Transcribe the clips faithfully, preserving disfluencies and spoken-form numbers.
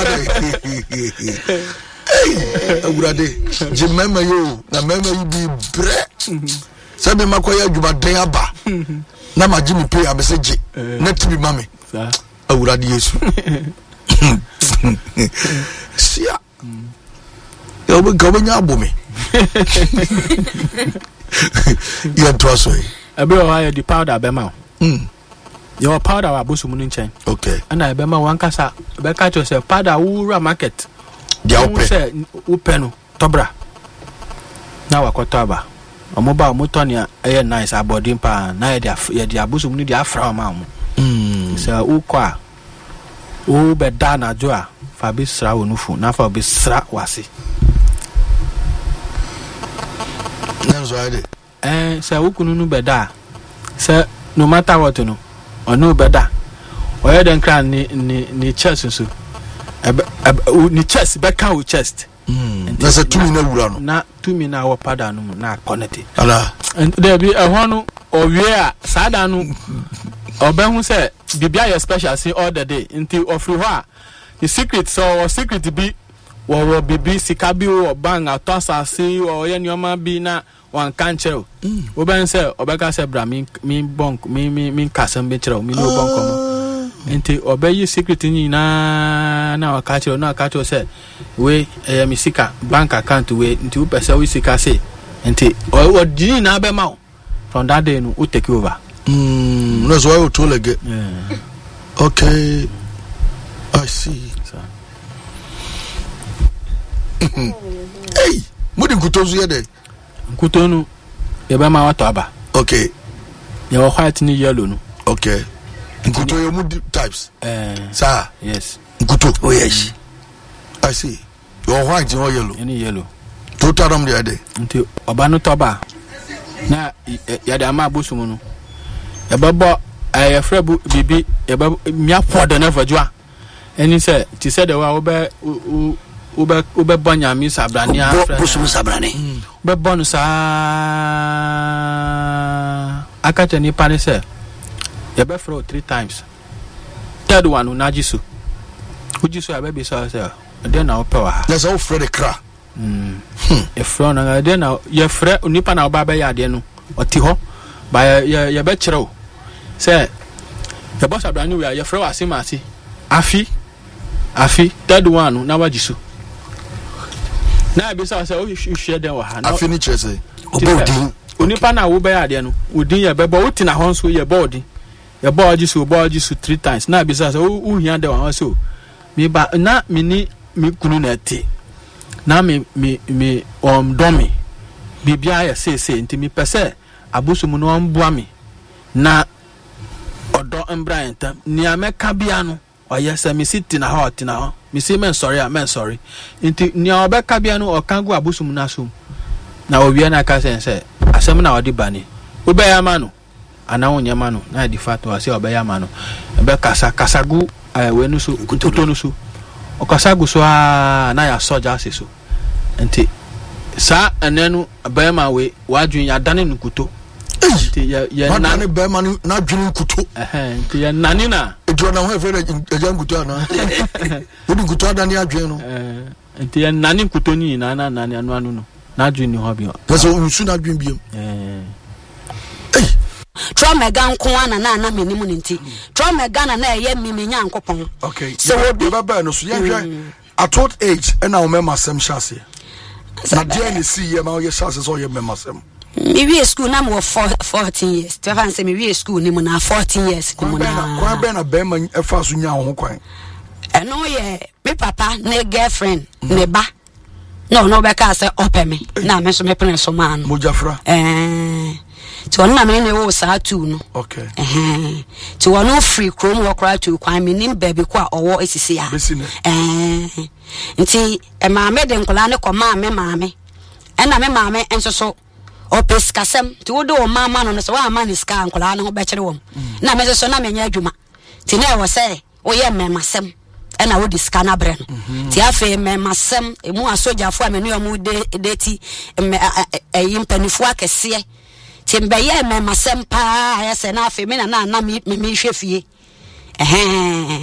Hey, Urade, Jim Mama, you, the Mama, you be bread. Sabi Makoya, you are day aba. Nama Jimmy pay a message, not to be mammy. Urade, yes. See ya. You'll be going up with me. You're trust me. A bit of the powder, Bema. Your powder, I boost moon chain. Okay. And I Bema one cassa, Becca yourself, powder, Ura market. The open. Upeno, Tobra. Now I got Toba. A mobile Mutonia, a nice aboarding pa, na the abusum need the afra mam. So, Uqua. O bedana joa, Fabis Raunufu, na for Bisra wasi. That's right. Eh, say Ukunu beda. Say no matter what you know, or no better. Or you don't cry ni ni ni chest so. Ni chest, back out chest. There's a two minute run. Na two minute our pada no na connect. Ala. And there be a one or where sada no. Or ben who say bibia your special see all the day until of you the secret so secret be or bibi sikabi or bang a toss see or any be na one cancer. Oben say Obeka say bra me me bonk me me me kasam betro me no bonk until obey secret in na na catch na catch say we eh me sika bank account we until person we sika say until or di na be ma from that day no take over. Mm, that's why we told again. Yeah. Okay, I see. Hey, what in Kutozu yede? Kutonu, Yabama wataba. Okay. You are white ni yellow no. Okay. Kuto you mudi types. Eh, sir. Yes. Kuto. Oh yes. I see. You are white or yellow. Any yellow. Total ram the ade. Until Obano toba. Na yada ama busumu no. Yababa eh frebu bibi yababa mia for the never jwa. Any say ti said the wa obe obe obe banya mi sabrani afra. Busumu sabrani. Obe bonu sa akata ni pane say. Yabe fro three times. Third one unajisu. Ujisu abebi say say. Then na opewa. There's all Freddy Kra. Mm. E fro na then na ye fre nipa na oba be ya de no. Oti ho. Ba ye ye be kire say the boss abrani we ye fro asimasi. Afi. Afi third one na wajisu. Na be say say o share dem wa ha. Afi ni chese. Obodi. Onipa na wo be ya de no. Odin ye be bo utina ho nso ye body. Ye body so body so three times. Na be say say o hia dem wa so. Me ba na me ni me kunu na te. Na me me me um domi. Bibia ya say say nti me pese abusumu no ambua me. Na odo embra enta ni ameka bia no. Oye say me sit na ho tina ho. Me say men sorry a men sorry. Nti ni obeka bia no okango abusumu na so. Na owie na ka say say asem na odi bani. Obe ya ma no. Ana onye ma no. Na di fato ase obe ya ma no. Ebe kasa kasagu eh we no so kuto no so. Okasagu so a na ya soja ase so. Nti sa enenu be ma we wadwun ya dane nukuto. Nti ya ya na ne be ma na dwun kuto. Eh nti ya nani na. Ejo na ho efe eja kuto na. Wodi kuto adane adwen no. Eh nti ya nani kuto ni na na nani anu anu no. Na dwun ni ho bi. Pese unsu na dwun biem. Eh. Eh. Trauma gan ko ana na na menimu nti. Trauma gan na na ye mimi nyankopon. Okay. So we be ba no so ye hwe at what age and now remember some chance. Na dia ni see ye ma ye chance so ye remember some. Me we school na mo fourteen years. To fan say me we school ni mo na fourteen years ni mo na. Kwa be na be ma e fa so nya ho kwan. E no ye me papa na girlfriend ne ba. No no be ka say open me. Na me so me plan so man. Mo jafra. Eh ti won na me ne wo sa tu no. Okay. Eh ti won no free chrome wo kra tu kwan me nim baby kwa owo esisi a. Eh nti e ma me de nkola ne ko ma me ma me. E na me ma me enso so opes kasem ti wo do o ma ma no so wa ma ni ska nkola ne ho be kire wo. Na me so na me nya adwuma. Ti na e wo say wo ye me masem. E na wo di ska na bre no. Ti afa me masem e mu asojafo a me no mu de de ti e yimpanifo akese. Timbe ye me masem pa ya se na afi me na na na me me hwe fie eh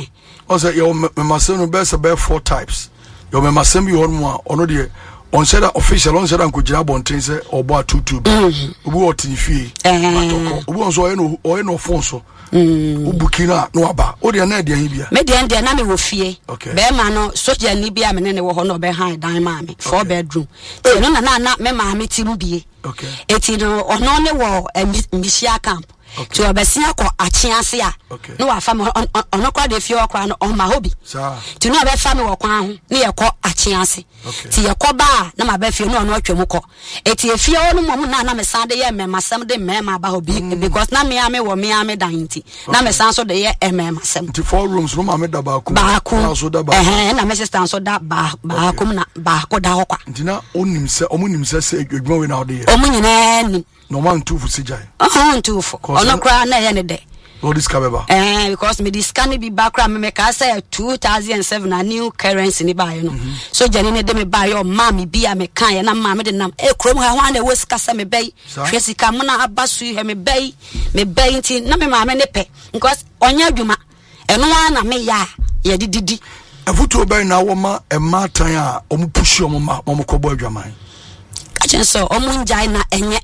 Also, your memasem best about four types. Your memasem you on one or no dear. On said official on said Uncle Jabon things or about two two. Who are in fee? Who was or no or no fonso. Bukina no aba. O de na dia hibia. Me dia dia na me wo fie. Okay. Be ma no soja ni bia me ne wo ho no be han dan ma me. Four bedroom. Ti no na na na me ma me ti mu bie. Okay. Eti no ono ne wo Misia camp. To obesia ko achiase a. No wa fa me ono kwa de fie okwa no on ma hobi. Sa. Ti no be fa me wo kwan ho ne ye ko achiase. Ti ye ko ba na ma ba fie no ono atwam ko. Eti efie ono mo na na me san de ye me masem de me ma ba hobi because na me ame wo me ame dan nti. Na me san so de ye e me masem. Ti four rooms no ma me da ba ko. Ba ko. So da ba. Eh na me sister so da ba ba ko na ba ko da ho kwa. Nti na onim se omunim se se adwuma we na ode ye. Omu nyina ni. No man two for sijai. Oh, two for. Ono kra na ye ne de. No discover. Eh, because me this can be background me make say two thousand seven a new currency ni buy no. So jani ne de me buy your mommy bia me kan ye na ma me de nam e krom ha hwan na we sika se me bay. Hwesika mo na abasu he me bay. Me bay nti na me ma me ne pe. Because onya adwuma. Eno na me ya ye dididi. Efutu obey na wo ma e ma tan a omu pushi omu ma omu kobo adwaman. Ka chen so omu njai na enye.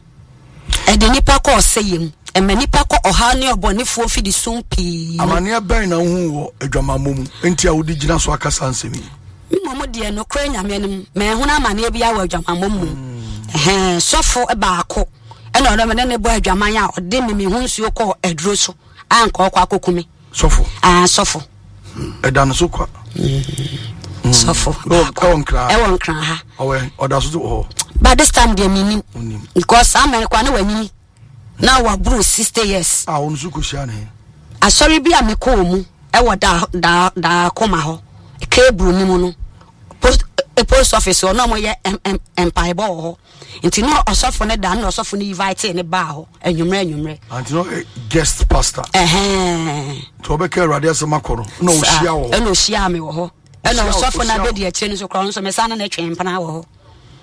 E de nipa ko oseyem. E me nipa ko oha ne obonefo fi di sumpi. Amane ben na hu wo adwamamom enti a wodi gina so akasa nsemi. Mmomo de no kra nyame nim. Me hu na amane bia wa adwamamom. Eh sofo e ba ako. E na odo me ne bo adwaman a ode me me hu nsuo ko eduro so. Anka okwa akokumi. Sofo. Ah sofo. E dan so kwa. Sofo. E won kra. E won kra ha. Owe oda so ho. But this time they meaning because I'm a kwa na wani now wa bro sixty years ah on zuko shia ne asori bia me ko mu e wo da da da koma ho cable ni mu no post a post office or no mo ye empire bo ho nti no osofo ne da na osofo ne invite ne ba ho enwumre enwumre anti no guest pastor eh to be ke radio asema koro na o shia ho e no shia me wo ho e no osofo na be de akire ni so kro so me sana na twempana wo ho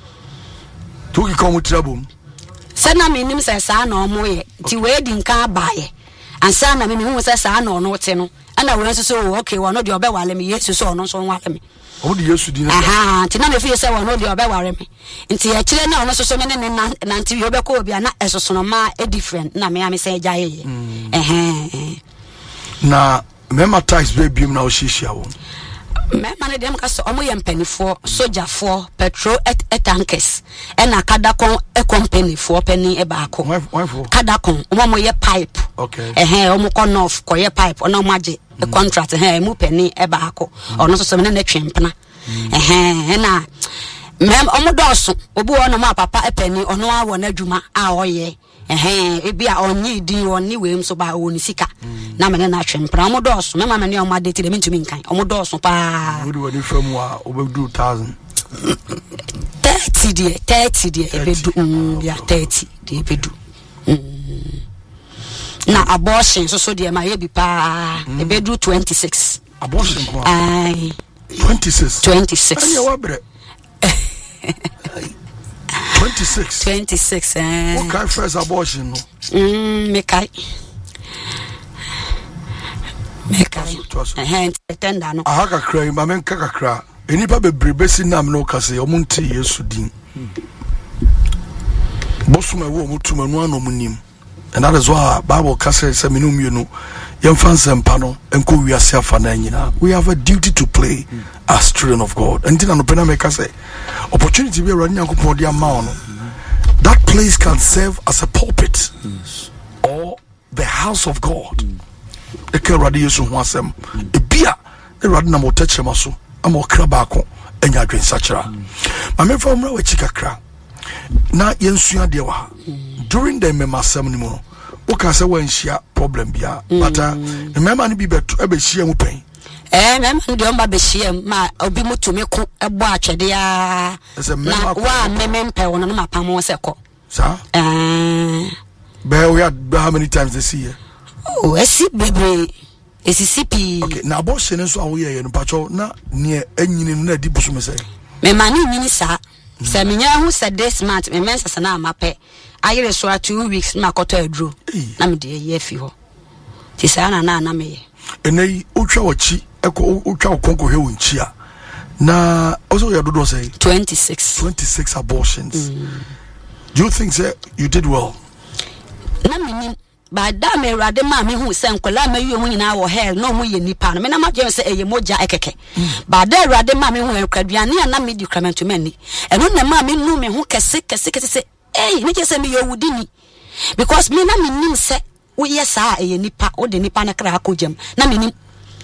Tuki komu trabum. Sana me nim se sa na omo ye. Ti we di nka abaye. Ansa na me me hu se sa na ono te no. Ana we nso so okay wo no de obe wale me Yesu so ono so wale me. Omo de Yesu di na. Aha, ti na me fi se wo no de obe wale me. Nti e kire na ono so so me ne na nti obe ko obi na esoso no ma e different na me am se gya ye. Eh. Na mema tax be biem na o shishia wo. Me man dem ka so omo ye mpanifo soja for petrol et, et tankers e na kadakon e company for penny e ba ko kadakon omo ye pipe okay eh eh omo ko north ko ye pipe ona omo age e contract eh mu penny e ba ko ono so so me na twempena eh eh na mem omo doso obi wo no ma papa e penny ono awo na adwuma a oye eh e bia onyi din oni we so ba woni sika na me na twempra omo doso me ma me ne omo adete de mentumi nkan omo doso pa we do wani fam wa obedu one thousand thirty die thirty die ebedu mm ya thirty die ebedu na abortion so so die ma ye bi pa ebedu twenty-six abortion ko ai twenty-six twenty-six anya wabre twenty-six twenty-six eh what kind first abortion no mm me kai me kai eh tenda no aha kakra ma men kakra enipa bebrebe si nam no kase omunti Yesu din bosuma wo mutuma no anomunim and that is why Bible kase se minum you know yemfa nsempa no enko wiase afa na nyina we have a duty to play mm. as children of God and then no pena me kase opportunity be running yankopon dia ma no that place can serve as a pulpit yes. or the house of God e ke radi Yesu ho asem e bia e radi na mo techema so ama okra baako enya adwen sachira ma me fa mra wa chikakra na yensua de wa during the memasem ni mo o ka se wan hia problem bia but the mema ni bi beto e be hia mu pen eh mema ni de o ma be hia ma obi mutumi ko ebo atwede a na wa memem pe wono no mapam se ko sa eh be we had how many times this year oh esi bebre esi sipi okay na abortion so awo ye no pacho na ne anyini no na di busu me say me mani nyini sa se menya hu se this month me mensa sana amape ayere so two weeks na koto aduro na me de ye fi ho ti sa na na na me ye enei otwa wachi eko utwa konko he wonchia na also your dodo say twenty-six twenty-six abortions. Mm. Do you think say you did well? Na mini ba da me rade ma me hu se nkola ma yu mu nyina wo hell no mu ye nipa no me na ma je se eye moja ekeke ba da rade ma me hu ekwaduane na me di kramentu mani eno na ma me nu me hu kese kese kese se eh ni je se me ye wudini because me na me nim se wo ye sa eye nipa wo de nipa na kra akojam na me nim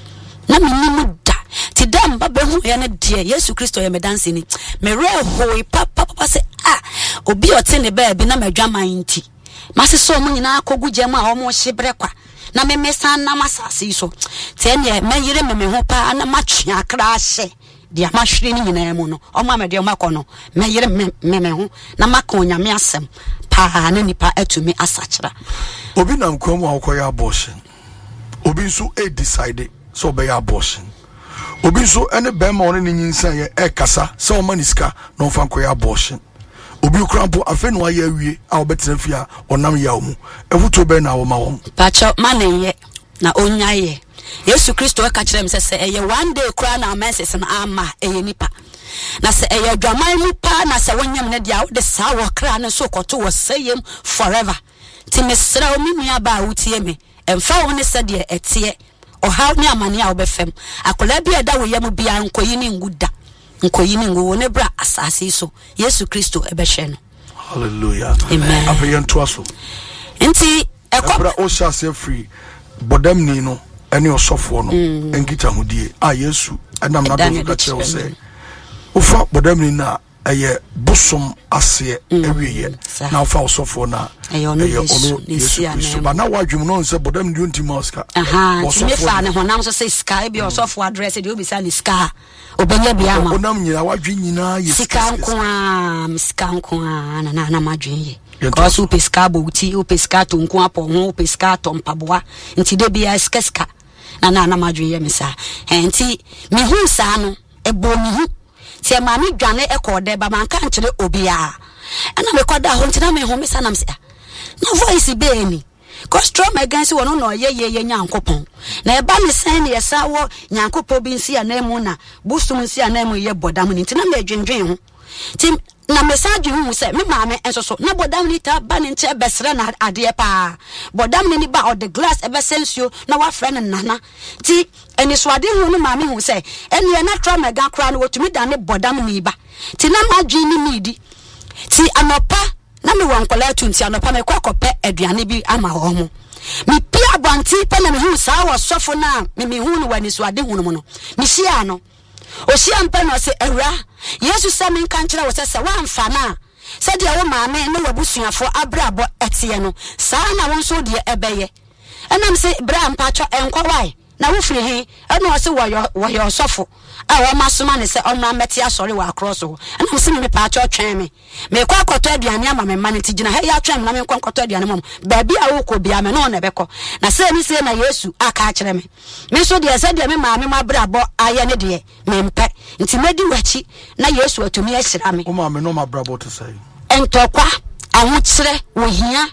na me nim da ti dam ba be hu ye na de Yesu Kristo ye me dance ni me re hoi papa papa se ah obi ote ne ba bi na madwaman nti mase so mu nyina akogu gem a omo hyebre kwa na me mesa na masase so te ne me yire me me ho pa na matwe akra hye dia mahwere ni nyina mu no omo amede omo akono me yire me me ho na maka onyame asem pa na nipa atumi asachira obi na nkom a okoya abortion obi so e decide so be abortion obi so ene be ma one ni nyinsa ye e kasa so maniska no fa nkoya abortion obi krampo afa no aye awie a obetra fia onam ya omu efuto be na wo ma wo pacho manenye na onyaye Yesu Kristo ka kire me se eye one day kra na menses na ama eye nipa na se eye dwaman mu pa na se wonyam ne dia wo de sa wo kra na so koto wo sayem forever ti mesra o minua ba wutie me emfa wo ne se de etie o ha ni amane a wo befem akola bia da wo yam bia nkoyi ni nguda nkoyi ni ngo ne bra asase so Yesu Kristo ebehwe no hallelujah amen afayen to aso enti ekobra o sha se free bodam ni no ene osofo no enkita hodie a Yesu adam na do ka che o se ufa bodam ni na eye bosom ase ewiye na ufa osofo na eye ono Yesu Kristo ba na wadwum no nse bodam ni onti maska aha me fa ne honam so se sky bi osofo address de obi sa ni sky obenya bia ma onam nyina wadwi nyina Yesu sika nko a sika nko a na na na madwen ye because o pesca bouti o pesca to nko apo ho o pesca to mpaboa nti de bia skeska na na na madwen ye misa enti me hu sa no ebo me hu ti ma me dwane ekode ba man kan kire obia ana me koda ho nti na me hu misa na misa no voice be ni cause trauma against one no ye ye ye nyankopon na e ba me sen ne yesa wo nyankopon bi nsi anamu na busum nsi anamu ye bodam ni nti na me dwendwen ho ti na message hu se me maame enso so na bodam ni ta ba ni nche besre na ade pa bodam ni ba o the glass e be sensio na wa frɛ ne nana ti eni so ade hu no maame hu se eni na trauma ga kra no wotumi da ne bodam ni ba ti na madwi ni midi ti anopa na me won kola tunti anopa me kwakope aduane bi ama ho mo me pia banti pa na me hu sa wo sofo na me me hu no wani so ade hu no mo no me sia no o sia mpa no se ewra Yesu sa me kan kira wo se se wa mfa na se de wo maame ne wabusuafo abrabo etie no sa na won so de ebeye enam se bra mpa cho enko wai na wo firi he eno wo se wo yo wo yo sofo a wo masoma ne se ono ameti asori wa cross ho enam se me pa cho twen me me kwa koto aduane ama me mane tigina he ya twen na me kwa koto aduane mom ba bia wo ko bia me no na beko na se ni se na Yesu aka kire me me so de se de me maame mabrabo aye ne de me mpe nti medi wachi na Yesu atumi ahyira me o maame no mabrabo to say entokwa aho kire wo hia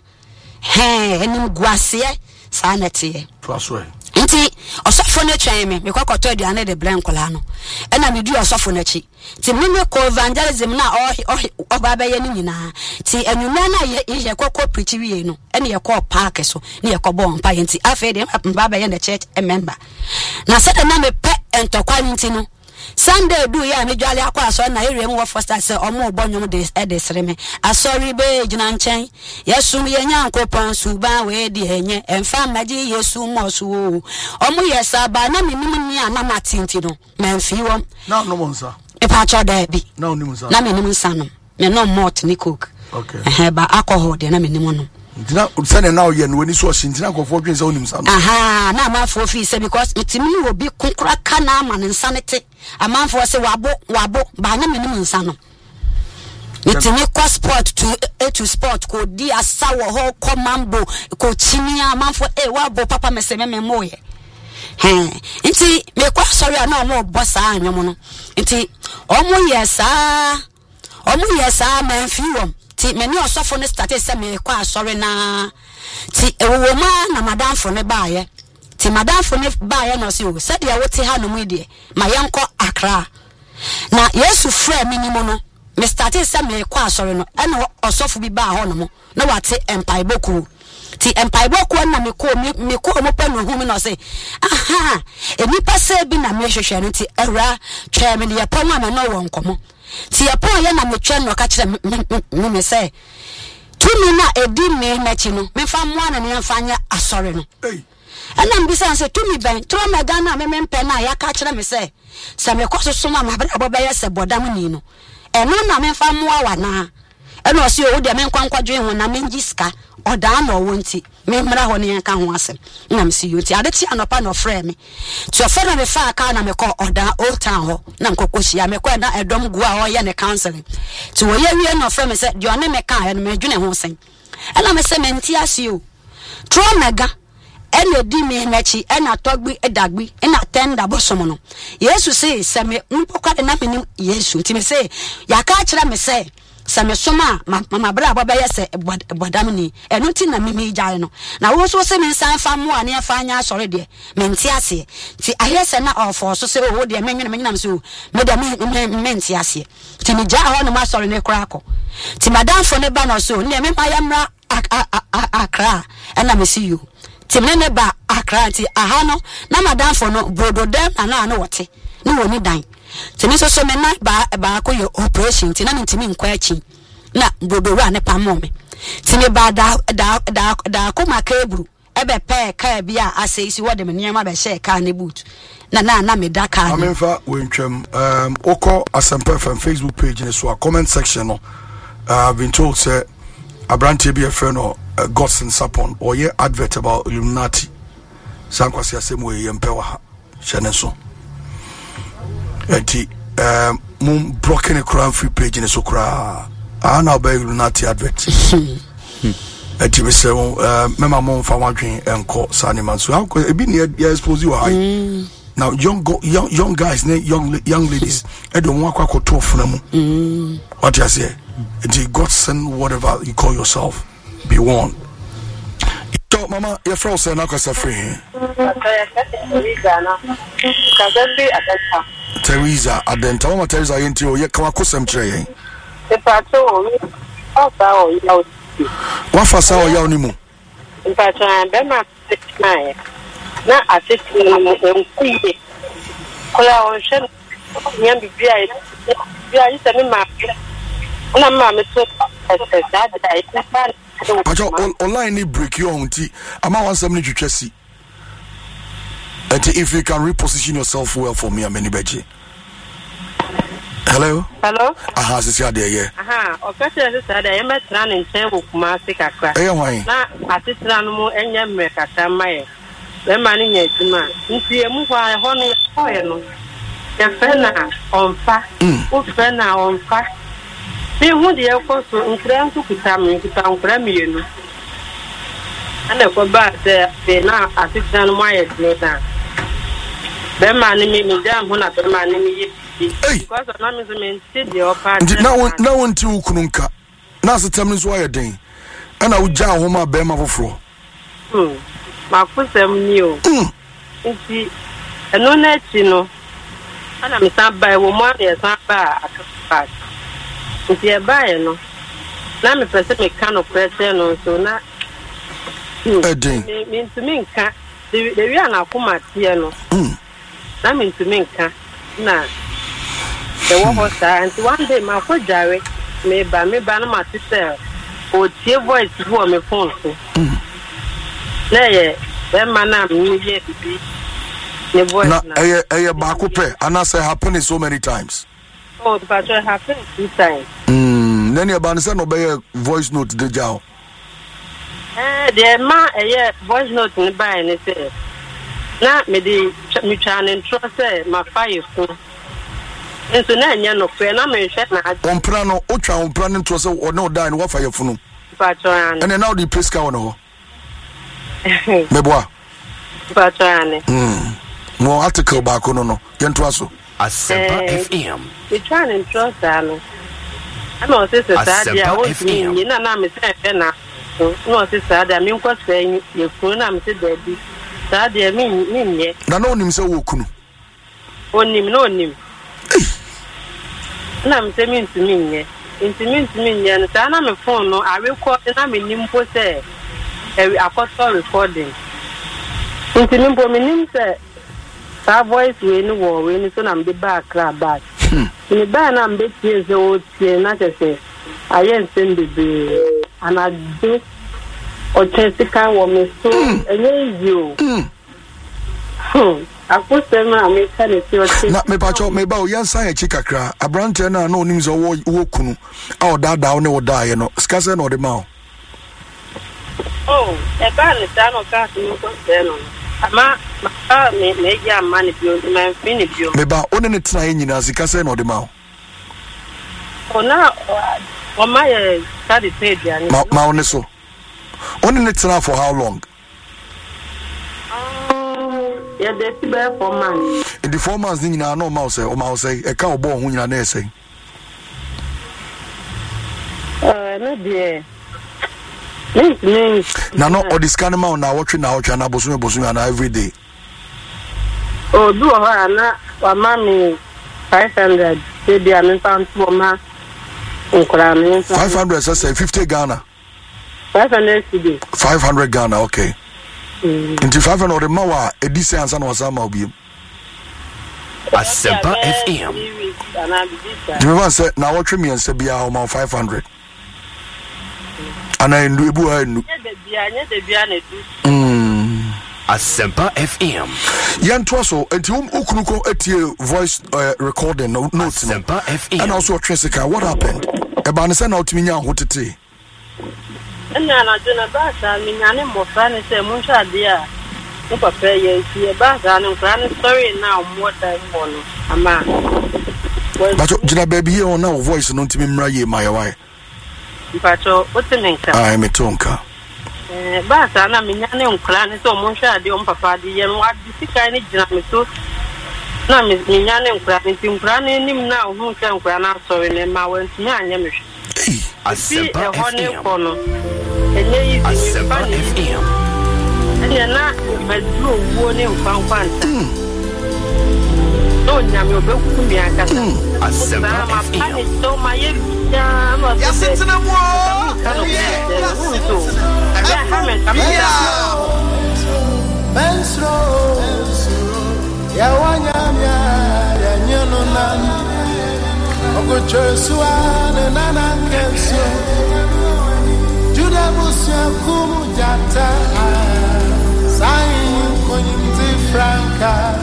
he enim guase sa na tie to aso nti osofo na twan me me kwakoto aduane de blank kola no ena me du osofo na chi ti me me ko evangelism na o o baba ye ni nyina ti enuma na ye ye kokko preach wie no ena ye ko park so na ye ko bon pa ye nti afa de baba ye na church a member na se na me pe entokwa nti no Sunday do ya me dwale akwa so na ere mu wo foster se omo obonyom de e de sere me asori be gina nchen Yesu ye nyankopon suba we de enye emfa maji Yesu mo so omo yesa ba na menim ni ana matinti no memfi wom na no monsa e pa cho da bi na onim nsa na menim nsa no me no malt ni coke okay eh ba alcohol de na menim no ntina sene na oye no wani so ntina ko fo dwen se onim sa no aha na ma fo fi se because itimi obi kunkura kana ma ne nsa ne te amanfo se wabo wabo ba na menim nsa no itimi ko sport to a to sport ko di asawo ho ko mambo ko chinia amanfo e wabo papa me se me me moye he nti me kwa sorry na omo bossa anwom no nti omo yesa omo yesa man fi wom ti me ni osofo ne start se me kwa sorry na ti ewo ma na madam fo ne baaye ti madam for ne ba ya no se o said ya wote ha no mu de ma yenko Accra na Yesu frɛ me ni mo no me started say me kwa asɔre no ɛna ɔsɔfo bi ba ho no mo na wate empire boku ti empire boku na me ko me ko mo pa no hu me no say aha enipa se bi na me hwehwɛ no ti awura twɛ me de pɔn ama no wɔ nkomo ti ya pɔn ya na me twɛ no ka kyerɛ me me say tumi na edi me mechi no me fa mo ana ne fa nya asɔre no ɛna mbisa say tumi ben tro me ga na me me mpɛ na ya ka kyerɛ me say sɛ me kɔ so so ma ma bɛ bɛ yɛ sɛ bodam ni no ɛno na me fa mo awa na ɛna ɔsi o de me nkwankwa dwen ho na me ngiska ɔda na ɔwɔ nti me mmra hɔ ne ka ho asɛm na me si yo ti ade ti anopa na ɔfrɛ me ti ɔfrɛ na me fa aka na me kɔ ɔda old town hɔ na me kɔkɔ hia me kɔ na ɛdɔm gu a ɔyɛ ne counseling ti wɔ yɛ wie na ɔfrɛ me sɛ de ɔne me ka ɛ no me dwene ho sɛn ɛna me sɛ me nti ase o tro mega ene di me mechi ena togbi edagbi ena tenda bosomo no Yesu say se me mpokwa de na me Yesu ti me say ya ka kire me say se me soma mama bra baba ye se bodam ni eno ti na me me gyae no na wo so se me san fa mo ane fa nya asore de me nti ase ti ahe se na ofo so se wo de me nwene me nyam se o me de me me nti ase ti me gya ho no ma asore ne kra ko ti madam fo ne ba no so ne me ma ya mra Accra ena me see you timene ba Accra ti aha no na madam for no brodo dem na na na wote ni woni dan timi so so me na ba ba ko ye operation ti na ntimi nkwa achi na brodo wa ne pamo me timi ba da da da da ko makabru ebe pe ka bia ase isi wo de me niam ba share ka ne boot na na na me da ka amenfa we ntwam um oko Asempa F M Facebook page ne so a comment section no uh, I've been told say Abrante be a friend or uh, Godson Sapon or ye advert about Illuminati. Sankwasi asem we yempewa ha. Shene so. Enti um mum blocking a crime free page in so kra. Ana ba Illuminati advert. Enti we say uh mema mum fa wadwen enko sane man so e bi ne expose you high. Now young go, young young guys, young young ladies, I don't want to talk for them. What you say? It's Godson, whatever you call yourself, be warned. So, Mama, your friend said, "I'm going to free." Teresa, Adenta, Mama Teresa, into you. Come on, custom tray. The patrol. What for? Sao ya unimu? In fact, I'm Bema six nine. Na assisting them kuye kola on shen nyambi bia bia yi se me ma na ma me so that that Pacho online ni break you on ti ama one seven twetwasi and if you can reposition yourself well for me ameni beji. Hello hello aha sisi ade ye aha o pese sisi ade ye metra ne nchen wo kuma se kakra eh wan na asisira no mu enye mre kakra maye le mani nya juma nti emu kwa ho no ye no ye fe na onfa o fe na onfa bi hu de ko so nkra ntu kuta mi kuta nkra mi yenu ana ko ba de be na asisira no maye de na be mani mi mi jam hu na be mani mi ye because na mi so me nti de opa na na wonti ukununka na asetam nso aye den ana wo gya ho ma be ma foforo hmm ma kusem ni o nti eno na chi no ana mi san ba e wo mo e san ba akapa nti e ba e no na mi pese me kan no pressure no so na edin mi ntumi nka de wi ana akoma tie no na mi ntumi nka na the wo ho sa nti one day ma ko jare me ba me ba na ma tete o tie voice bo me phone so na ye e ma na mi ye bibi ne voice na eh eh ba ko pe ana say happen so many times oh but it happen two times mm then you ban say no be voice note de jao eh the ma eh voice note ni ba ni say na me di mi twa ne ntro say ma fire phone nso na anya no fe na me hwe na ompra no otwa ompra ne ntro say o no die no wa fire phone but and now the press ka no meboa but and mm mo article ba ko no no yento aso Asempa F M we try and trust ano ana o se se sadia o ni na na me se fe na no se sadia me nko se ye fun na me se daddy Sadia mean, mean, yes. Na no nim se wo kunu. Onim, no nim. Nam se mean to me, yes. Into mean to me, and Sana me phone, no, I record, and I'm in Nimpo say, a quarter recording. Into Nimpo, me nim say, our voice we no war, we need to am the back, crab back. In the band, I'm big years old, not I say, I ain't send the and I do. Or Jessica woman so and you. Hmm. I put them on me tell it your na me pa cho me ba o yan san e chikakra abrante na na onim zo wo wo kunu a o da da ne wo da ye no skase na o de ma o. Oh, e ba ni ta no ka no ko se no. Ama ma me me ya ma ni bio me fini bio. Me ba one ne tena ye nyina skase na o de ma o. Ona o ma ye ka di pe dia ni. Ma ma one so. Only let's now for how long? Um, yeah, they be four months. In the four months, you know, no mouse, or mouse, a cow born when you're say. Uh, no, dear. Now, not all this kind of man now watching now, China Bosun Bosun every day. Oh, do her, not or mammy five hundred, baby, and found for ma. Five hundred, say fifty Ghana. Five hundred today. Five hundred Ghana, okay. Mm. Into five hundred mawa, a decent son was some of you. Asempa F M. You remember, said, now watch me and say, be our five hundred. And I do a boo. Asempa F M. Yan Twasso, and to whom Ukunuko at your voice uh, recording, no notes. Asempa F M. And also Tresica, what happened? A banner out to me now, what to say. And I don't know about I mean, I am more fun and say, Muncha, dear. No, papa, yes, you're back. I am crying sorry now, more than one. A man. But Jina baby, here on now voice, no to me, Mray, my wife. But what's the name? I am a tonka. But I mean, I am crying so Muncha, the own papa, the young what the kind of Jina so. No, Miss Minyan crying, Tim crying him now, who can cry out sorry, and my went to me, I am. Asempa F M. Asempa F M. And you're not a blue warning from one. Don't you know me? I got Asempa F M. So my yes, it's in a war. Ogo Joshua na nana kenso Juda musia kumu jata Sain konyimti franka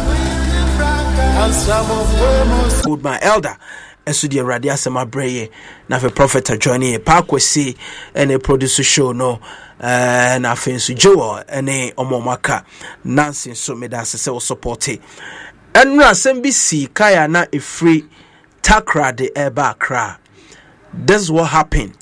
Ansamo fuemos Good my elder Esu di Awurade asem abreye na fe prophet joining e pa kwesi ene produce show no eh na fe nso Joel ene omomaka Nancy so me da se wo support e enu asem bi si kaya na e free Takra de Eba Accra. This is what happened.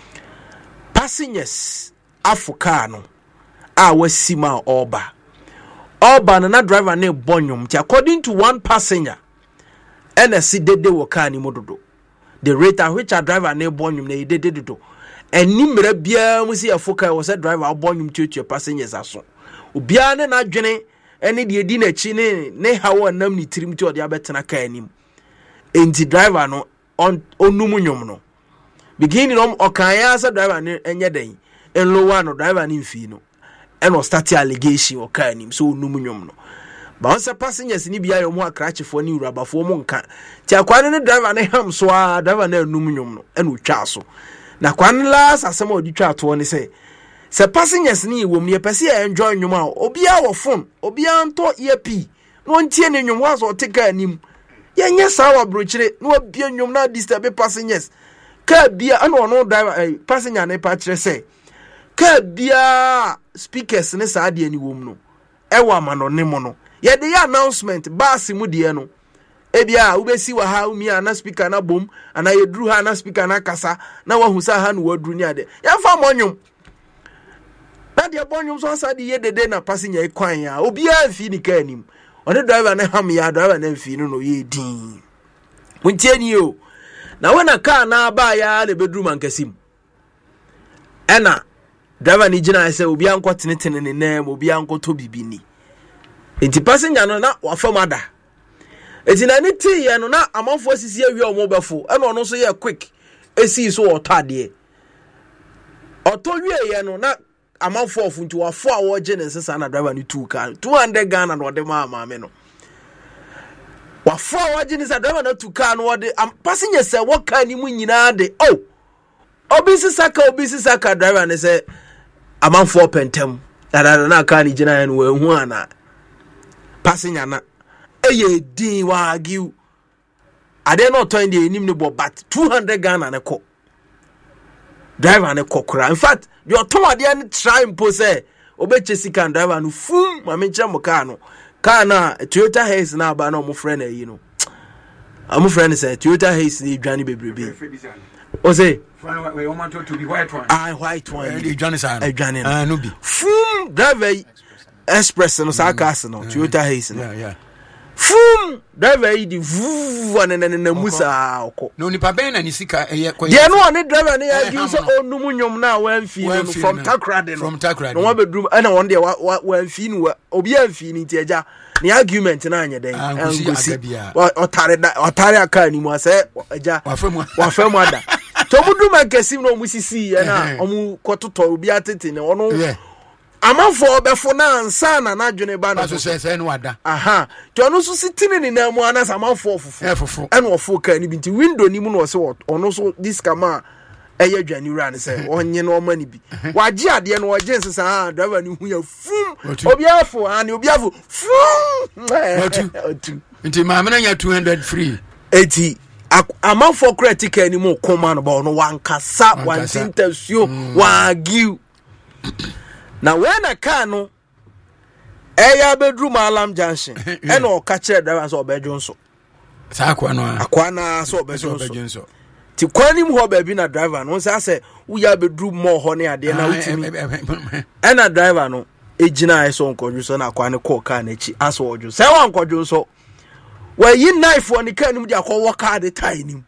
Passengers Africano I was Sima Oba. Oba na driver ne Bonyum. According to one passenger, N S C did the Wakani Mododo. The rate at which a driver ne Bonyum ne did it. And Nimre Bia Musi Afoka was a driver Bonyum to your passengers as so. Ubiane na Jenny, any the dinner chine, ne how namni trim to the Abetana Kanim. Enti driver no on onumunyom no beginning on okanya as driver ne enye den enlowa no driver ne mfi no e no start allegation okanim so onumunyom no ba on se passengers ni bia yo mo akrachefo ni urabafo mo nka ti akwane ne driver ne ham so a driver na onumunyom no e no twa so na kwane last asem odi twa to ne se se passengers ni wo me pese e enjoy nyom a obi a wo phone obi a nto earp no ntie ne nyom wa so tika anim yenye sawa brochire no bia nwom na disturb passengers ka bia ana ono driver eh, passenger na pa kire say ka bia speakers ne sa de ani wom no e wa ma no ne mo no ye de announcement bass mu de no e bia wo besi wa ha umi ana speaker na bom ana ye duru ha na speaker na kasa na wa hu sa ha no waduru ni ade ya fa mo nwom na de bonyum so sa de ye dede na passenger kwan ya obi a fi ni ka anim one driver na ham ya driver na mfi no no ye din muntie ni o na wona car na ba ya na bedroom ankasim ena driver ni gina say obi anko tenetene ne na obi anko to bibini enti passenger no na wafam ada enti na ni ti ye no na amanfo asisi awie o mo befo e no no so ye quick esi so otade oto wie ye no na amanfo ofu nti wafo a wo je ne sesa na driver ni two car two hundred Ghana no de ma ma me no wafo a wo je ne sesa driver na two car no de passenger say wo car ni mu nyina de oh obisi saka obisi saka driver ne say amanfo pentem dada na car ni gina no ehu ana passenger na eye din wa agiu ade no to ndi enim ne bo but two hundred Ghana ne ko driver ne kokora in fact the automobile ade ne try impo say obeche sika driver no fum ma me nche mo car no car na Toyota Hiace na ba na mo friend ayi no am friend say Toyota Hiace ni dwane bebrebe o say we want to be white one ah white one e dwane sa e dwane ah no bi fum driver express no sa car no Toyota Hiace no yeah yeah fum driver yi di vuvu na na na musa oko no nipa ben na ni sika eye de no one driver na ya gi so onum nyom na wan fi no from Takrade no from Takrade no one bedroom na one de wan fi no obi an fi ni tiaja ni argument na anye den angusi otare otare aka ni mu ase eja wafamu wafamu ada to mudu mankesim no musisi ye na omu kototo obi atete ne ono amanfo obefo na ansa na nadwene ba no so se se no ada aha to ono so sitini ni na mu anasa amanfo ofufu efufu ene ofo ka ni binti window ni mu no se ono so this kama eye dwani ra ne se onye no ma ni bi waje ade no waje nsesa ha driver ni hu ya fum obi afo ani obi afo fum otu nti ma me na nya two hundred free eti amanfo critical ni mu koma no ba ono wankasa wantintasio wagiu na when a car no eya bedroom alarm junction e no ka kire driver so obedwon so sa akwa no akwa na so obedwon so ti kwani mu ho ba bi na driver no say say uya bedroom mo ho ne ade na utimi e na driver no ejina e so nkodwo so na akwa ne call car na chi aso odwo say wan nkodwo so wa yi knife won car ni mu di akwa car de tie ni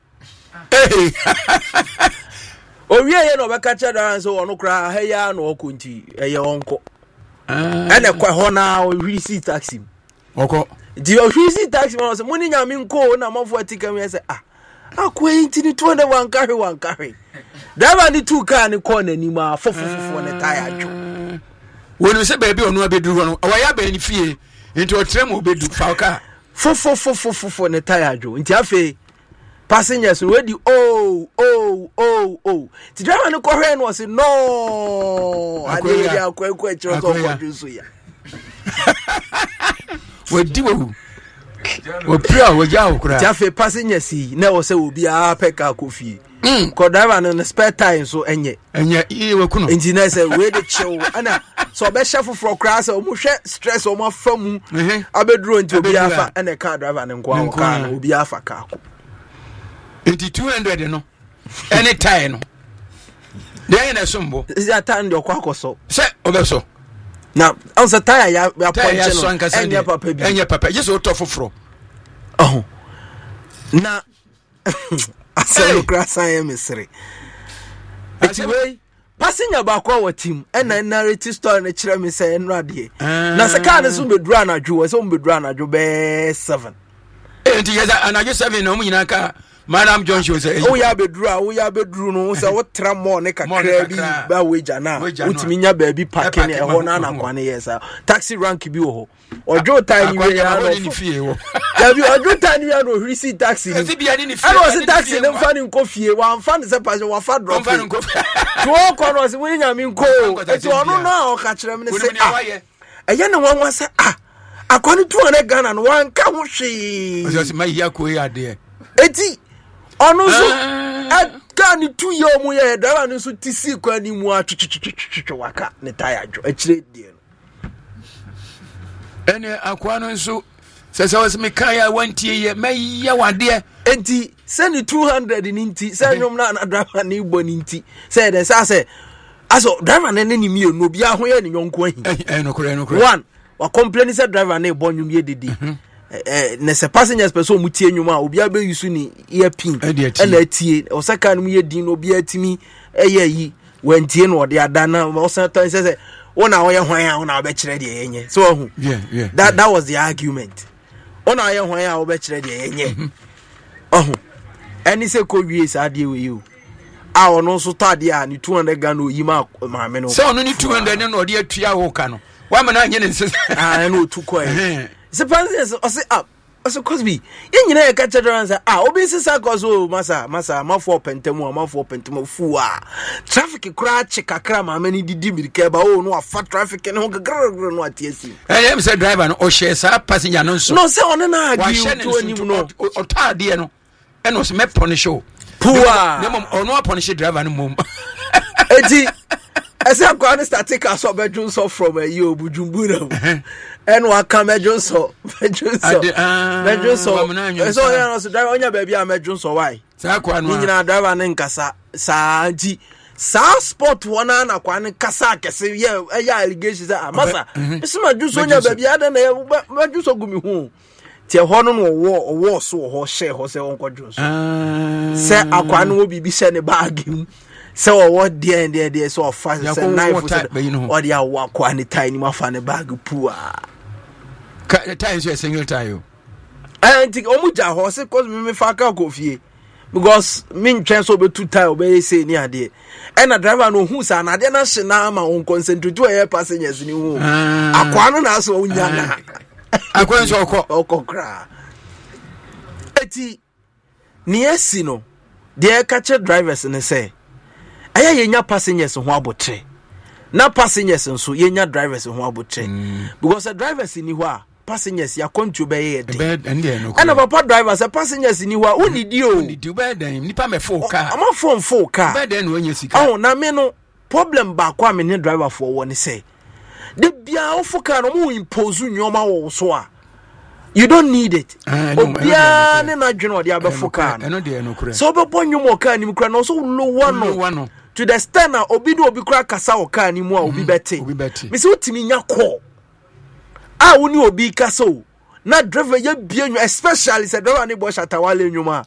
owie ye no beka cha da so ono kra heya no okunti eye onko ah ene kwa ho na ohiri si taxi oko di ohiri si taxi mo so muni nyame nko na mafo atika me say ah akwa inti ni two hundred one carry one carry driver ni two car ni ko na ni ma fofofofo ne tire adwo wonu se ba bi onu abeduru no wa ya ba ni fie nti o trem obedu fa car fofofofofofo ne tire adwo nti afi passengers ready oh oh oh oh the driver no correct no say no ade we akwa akwa chiro so for juice ya we di wo we pray we ja okura ti afi passengers na wo say obi a peka kofi ko driver no spare time so enye enye e we kuno engineer say we dey chill ana so be chef for class o mu hwe stress o ma famu abeduro nti obi afa na car driver no nko aka obi afa ka ko eighty two hundred no any time no dey na sombo is that time dey kwa koso se obeso na answer tire ya ya point no enya papa bi enya papa just auto foforo oh na aselo krasa ya misiri anyway passenger ba kwa wa team ena narrative story na kire me say enra de na se car ne so bedru anadwo so bedru anadwo be seven enti yeza anadwo seven no mu nyina ka Madam John show say oh ya bedru a oh ya bedru no say what tra mo ne kakra bi ba weja na utimi nya ba bi parking e ho na na kwane yesa taxi rank bi ho ojo time we ya no ya bi ojo time ya no hiri taxi ni e no se taxi ne mfa ni nkofie wa mfa ne se passion wa fa drop to ko no se we nya mi nko e to ono na o ka kire me ne se ah e ye ne wan wa se ah akwani two hundred Ghana no wan ka ho hwe o se mai ya ko ya de eti ono so aka ni two year mu ye driver ni so tisi kwa ni mu atwetwetwetwe waka ne tire adwo akire die no ene akwa no so se se was me kan ya wantie ye mai ya wade enti se ni two hundred ni nti se nyom na na driver ni bo ni nti se de sa se aso driver ne ni mi no bia ho ye ni nyonko ahi eh no kore no kore one wa complain se driver ne bo nyum ye dede eh ne se passengers person mu tie nyum a obi abe yusu ni ear pin e na tie o saka no ye din no obi atimi eye yi wantie no de ada na o san tan se se Ona oye hwan a ona obekire de yenye. So ohu. Yeah, yeah. That yeah. that was the argument. Ona oye hwan a obekire de yenye. Ohu. Any say ko wie sa de we you. A ono so tade a ni two hundred Ghana oyima maame no. So no ni two hundred no ode atua wo ka no. Wa ma na anye ne nse. Ah no tu ko e. Se panse o se up. O se Cosby. Yen nyina e ka chedran say ah obi sisa koso masa masa ma for pentemu ma for pentemu fu a. Traffic kura che kakra maame ni didi mirika ba o no afa traffic ne ho gagara no atiesi. Eh em say driver no o share sa passenger no so. No se ono na agi to anim no. O tade no. E no se me punish o. Poor. Nemo ono punish driver no mom. Eti ese akwa ne start take us bedroom so from a yo bujumbura. And wa come bedroom so bedroom so. Bedroom so. So ya no so driver onya baby a bedroom so why? Sa akwa no. Nyina driver ne nkasa sa nti sa sport wona na kwa ne kasa kese ye ya allegation say amasa. Ese ma ju so onya baby ada na bedroom so gumi hu. Ti ho no no wo wo so ho share ho se won kwadwo so. Se akwa no obi bi share ne bag mu. So what there and there there so fast say knife or the akwa ne tiny ma fa ne bag poor. Ka tie so single tie you. I think omuja ho se cause me me fa ka ko fie. Because me ntwen so be two tie obey say ni ade. And na driver no hu sa na ade na hye na ma on concentrate to air passengers ni hu. Akwa no na so unya na. Akwa so okọ okọ kra. Eti ni esi no. The catcher drivers ne say aya yenya passengers ho abotre na passengers nso yenya drivers ho abotre because the drivers ni ho a passengers ya control be ye de bed and there no and papa drivers passengers ni ho a onidi o onidi bed dem nipa me full car ama phone full car bed dem no anya sika oh na me no problem ba kwa me ne driver for wo ne say de bia o full car no mo impose nyoma wo so a you don't need it. Obia ne na dwene ode abefu car no. So obebo nwom car ni mukra no so low one. To the stand na obi do obi kura kasa o car ni mu a obi bete. Me se utimi nya call. Ah woni obi kasa o. Na driver ye bia nyu especially se driver ni bo shatawale nwom a.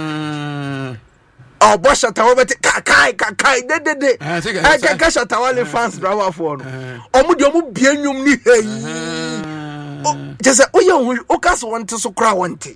Ah. Oh bo shatawa bete kai kai kai de de de. Ah ka shatawale fans driver for no. Omu de omu bia nwom ni hey. Just say, oh, you okas want to so cry one tea.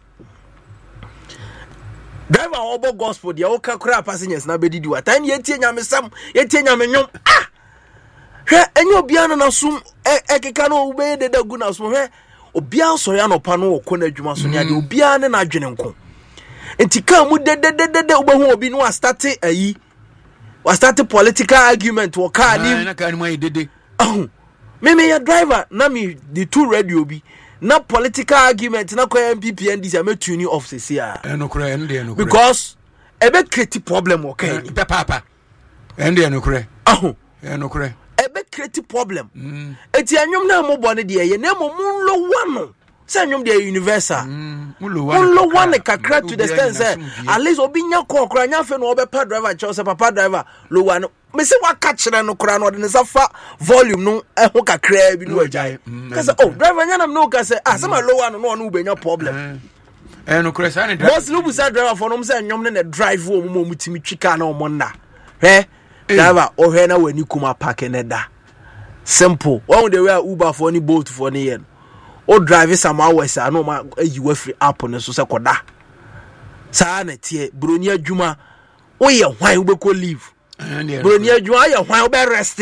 Driver obo gospel, the oka cry passengers na bedi do. Time ye tia nyame sam, ye tia nyame nyom. Ah! He enyo bia na sum e keka no ube de da gu na sum he. Obia so ya no pa no okona adwuma so ne de obia ne na adwene nko. Enti ka mu de de de de obahu obi no start ayi. Was start political argument wo ka ni. Na ka ni mai dede. Oh. Me me ya driver na me the two radio bi na political argument na kwa M P P N D C am tune off se sia e no kure ende e no kure because e be create problem o kan pe papa ende e no kure aho e no kure e be create problem eti anyom na mo bone de ye na mo mun lo wano se anyom de universal mun lo wano kakra to the extent say at least obi nya ko kra nya fe no obe pa driver che say papa driver lo wano me say wa catch na no kra no de safa volume no e ho kakra bi no agyae cause oh driver nya nam no ka say ah say ma low one no no be nya problem eh no kra say na driver boss lu bu say driver for no say nyom ne drive wo mo mo timi twika na o na he driver o he na wani kuma park ne da simple one the way Uber for ni Bolt for ni yen o drive some hours no ma ayi wa free app no so say koda sa na tie broni adwuma o ye hwan wo be ko leave broni adwuma ye hwan wo be rest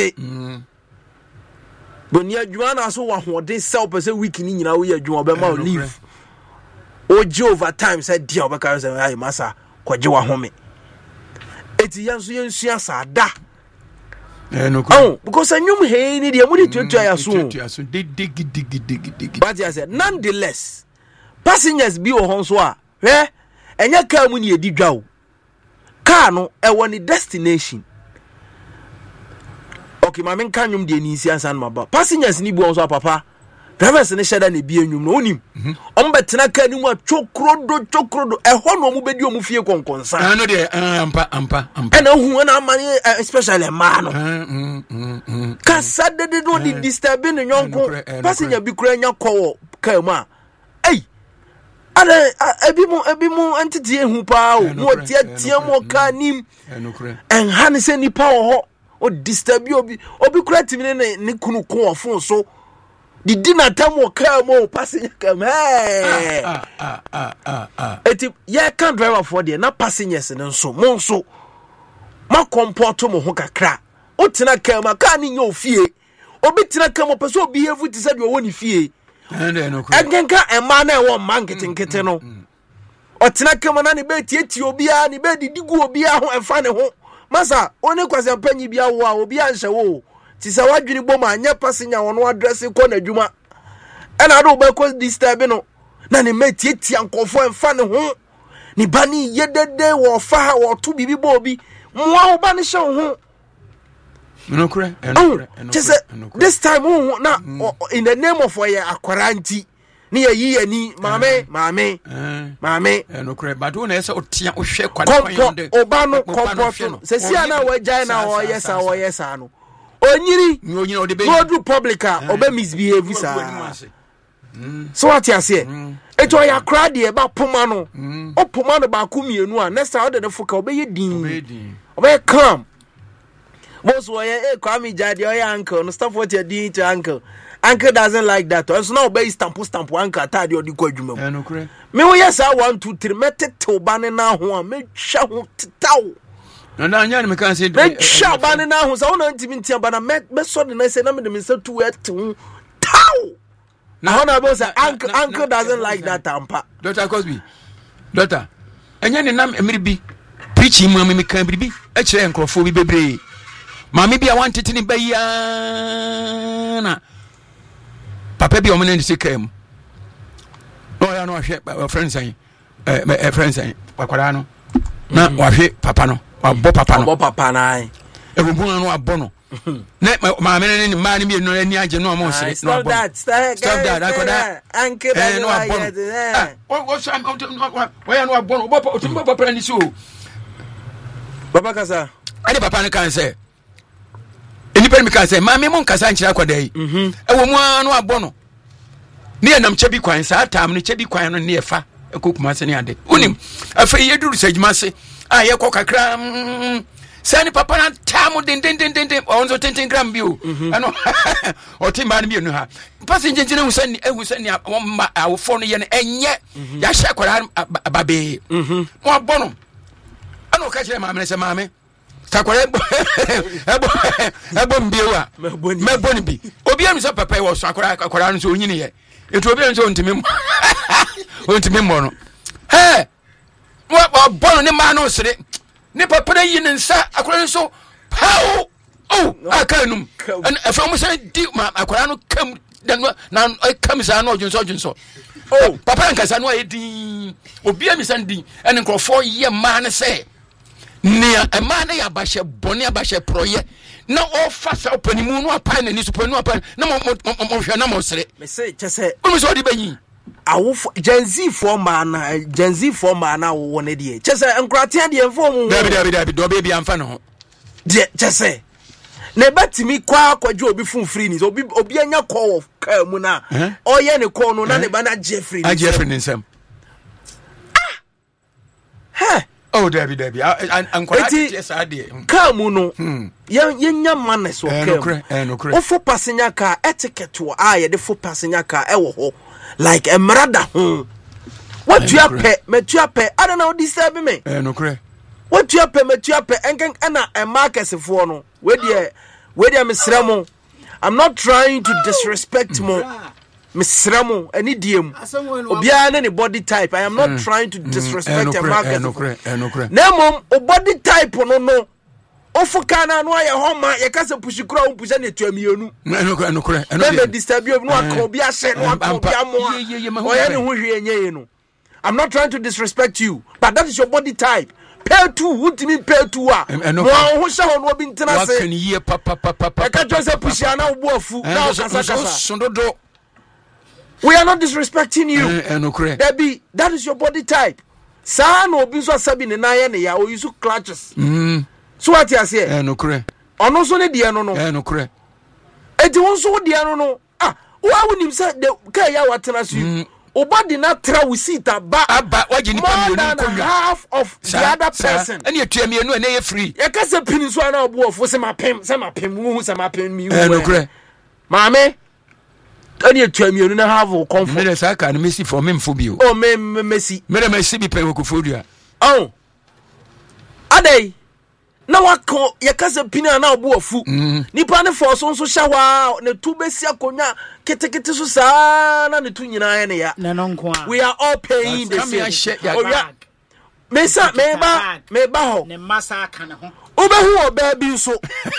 broni adwuma na so wa hode sell person week ni nyina wo ye adwuma be ma leave o je over time say dia oba ka say ay masa kwaje wa home eti yanso yensu asa da eh no oh because anyum hey ni dia mudi tutu ayaso tutu dig dig dig dig dig but I said nonetheless passengers bi o honso a hwe enya car mu ni edi dwa o car no e woni destination okay ma men kan nyum de ni si ansan ma ba passengers ni bi honso papa drivers ne sheda ne bi enyum no onim om betena car ni mu a chokrodo chokrodo e ho no mu bedi o mu fie konkonsa ah no de ampa ampa ampa e na hu na amani especially ma no kasa de de no di disturbing nyonko passenger bi kura nya kwo car mu a ei ale ebi mu ebi mu entity ehu pa o mo tie tie mo ka nim en han se nipa wo ho o disturb obi obi kura timi ne ne kunu ko ofon so di dinner time o car mo passenger come hey ah ah ah ah ah eti ya can driver for there na passengers ne nso mo nso ma comport mo ho kakra o tina car ma car ni nyo fie obi tina car mo person obi hevu ti say de wo ni fie engenka ema na e wo man ketenkete no o tina car mo na ne be tietie obi a ne be didigu obi a ho emfa ne ho masa oni kwase panyi bia wo a obi a nhye wo ti sa wadwini bom anya passenger wono address ko na dwuma ena do be ko disturb no na ne metietie ankofo emfa ne ho ni bani yedede wo fa wo to bibi bo obi mwa oba ne hye ho no kure no kure this time who na in the name of oya akwaranti ni yi ani mame mame mame no kure but who na ese otia o hwe kwade kwande oba no comfort se si ana we jai na o yesa o yesa no onyiri onyiri o de be road republica oba misbehave sa so what you say eto ya crowd e ba poma no o poma no ba ku mienu a next time o de foka obe din obe calm boss wo ye e kwami jade o ya uncle no stop what you doing to uncle. Uncle doesn't like that. So now be stamp stamp uncle tadi odi ko adwuma. Eh no kure. Me wo yes I one two three metete obane na ho a me hwa ho tetaw. No na anya me kan say me hwa obane na ho so na ntimi ntia bana me me so de na say na me de me say two et taw. Na na be say uncle uncle doesn't like that ampa. Doctor Cosby. Doctor. Anya ne nam emiri preaching mu me kan bibi e kire enkrofo bi bebre. Mami bi a wan titini bayana. Papa bi o mene ndisi kam. No ya no hwe friends an. Eh friends an. Kwakwara no. Na wa hwe papa no. Wa bo papa no. Bo papa na ai. E bu no wa bo no. Ne ma mene ni ma ni bi no ani age no mo sere no bo. Stop that. Stop that. Akoda. Anke ba no wa bo. O o so am wa ya no wa bo no. Bo o timbo papa ni so. Baba kasa. Ani papa ni kan say enipa mi kan say ma me mon kasa nchira kwada yi mhm e wo mu anu abono ne enam chebi kwan sa atam ne chebi kwan no ne efa ekokuma se ne ade unim afa yeduru sajuma se a ye kokakra sani papa na tamu den den den den onzo ten gram bio ano o timba ne bi no ha passenger njine hu sani ehu sani awo fo no ye ne enye ya hye kwara babe mhm mo abono ano ka kire ma me se ma me takwara ebo ebo mbiewa meboni bi obi am so papa wo so akwara akwara no so onyini ye etu obi am so ntimi ontimi mo no he wo bono ne ma no sere ne papa na yi ne nsa akwara so pao oh akanum and afa mo say di ma akwara no kam dan na kam sa no ojunso ojunso oh papa nka sa no ayedi obi am san di en nkrofo ye ma ne say nia emane ya bashe boni abashe proye na ofa sa opanimu no apan na ni so panu apan na mo mo hwe na mo sere me say chese o me so di banyi awo Gen Z for man na Gen Z for man na wo ne de chese enkrate de enfo mu dabi dabi dabi do be bi amfa no ho de chese na batimi kwa akwaje obi fun free ni obi obi anya call of ka mu na oye ne call no na ne ba na Jeffrey ni Jeffrey ni nsam ha oh Debbie Debbie an kwati esa de ka mu no yan yenya manes wo ka o fo passenger car etiquette wo a ye de fo passenger car e wo ho like emrada ho what you pay metu pay I don't know disturb me eh no kre what you pay metu pay enken na e market fo no we de we de mesramo I'm not trying to disrespect mo Misramo any diem obia ne body type I am not mm. trying to disrespect mm. a market nemo o body type no no ofuka na no aye homa ye kase pushi kura o pushi ne tuamienu no no no kure no be disturb you no aka obi ahye no aka obi amo o ye ne hu hwe enye no I'm not trying to disrespect you but that is your body type pay two wutimi pay two a no ho hye ho no obi ntena se wakan ye papa papa papa e ka twa se pushi ana obu afu na o kasa kasa sondodo. We are not disrespecting you. Uh, uh, that be that is your body type. Sa no obi so sabi ne na ye ne ya o use clutches. Mm. So what you say? Eh no kure. Ono so ne de no no. Eh no kure. E di won so de no no. Ah, wa wonim say de ka ya watena su. obody na tra we seat aba aba waji ni pa more than half of the other person and you tell me no na free ya ka se pin so na obo ofo se mapem se mapem hu se mapem mi hu eh no kre maame and you tell me no have comfort me say ka na Messi for me mfo bio oh me Messi me Messi bi pe ko fodua oh adai na wako yakase pina na obu afu nipa ne for so so shawa ne tu besi akonya ketekete so saa na ne tu nyina ne ya we are all paying the same oh yeah me sa me ba me ba ho ne masa aka ne ho obehu oba bi nso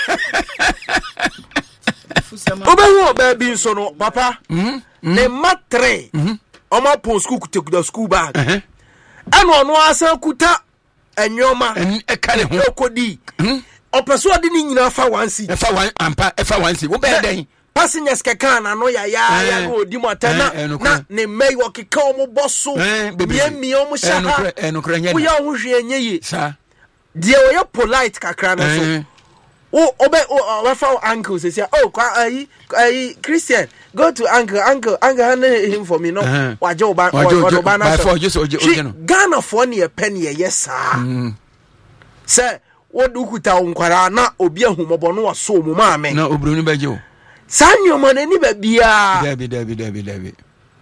obehu oba bi nso no papa ne matre oma pon school kuta school bag eno ono asa kuta enyoma e kale ho okodi opeso ade ni nyina fa one seat fa one ampa fa one seat wo be den passengers keka na no ya ya ya no odi motana na ne mei okeka omo bosso mie mie omo sha ha wo ya ho hwe enye sa de wo ya polite kakra na so o obe o fa uncle say say oh ai ai Christian go to uncle uncle uncle hand him for me no waje oba oba na so Ghana for ne pen ye yes sir say wo du kuta onkwara na obi ahumobo no waso mu ma me na obroni baje o sanyo man ni ba bia dabi dabi dabi dabi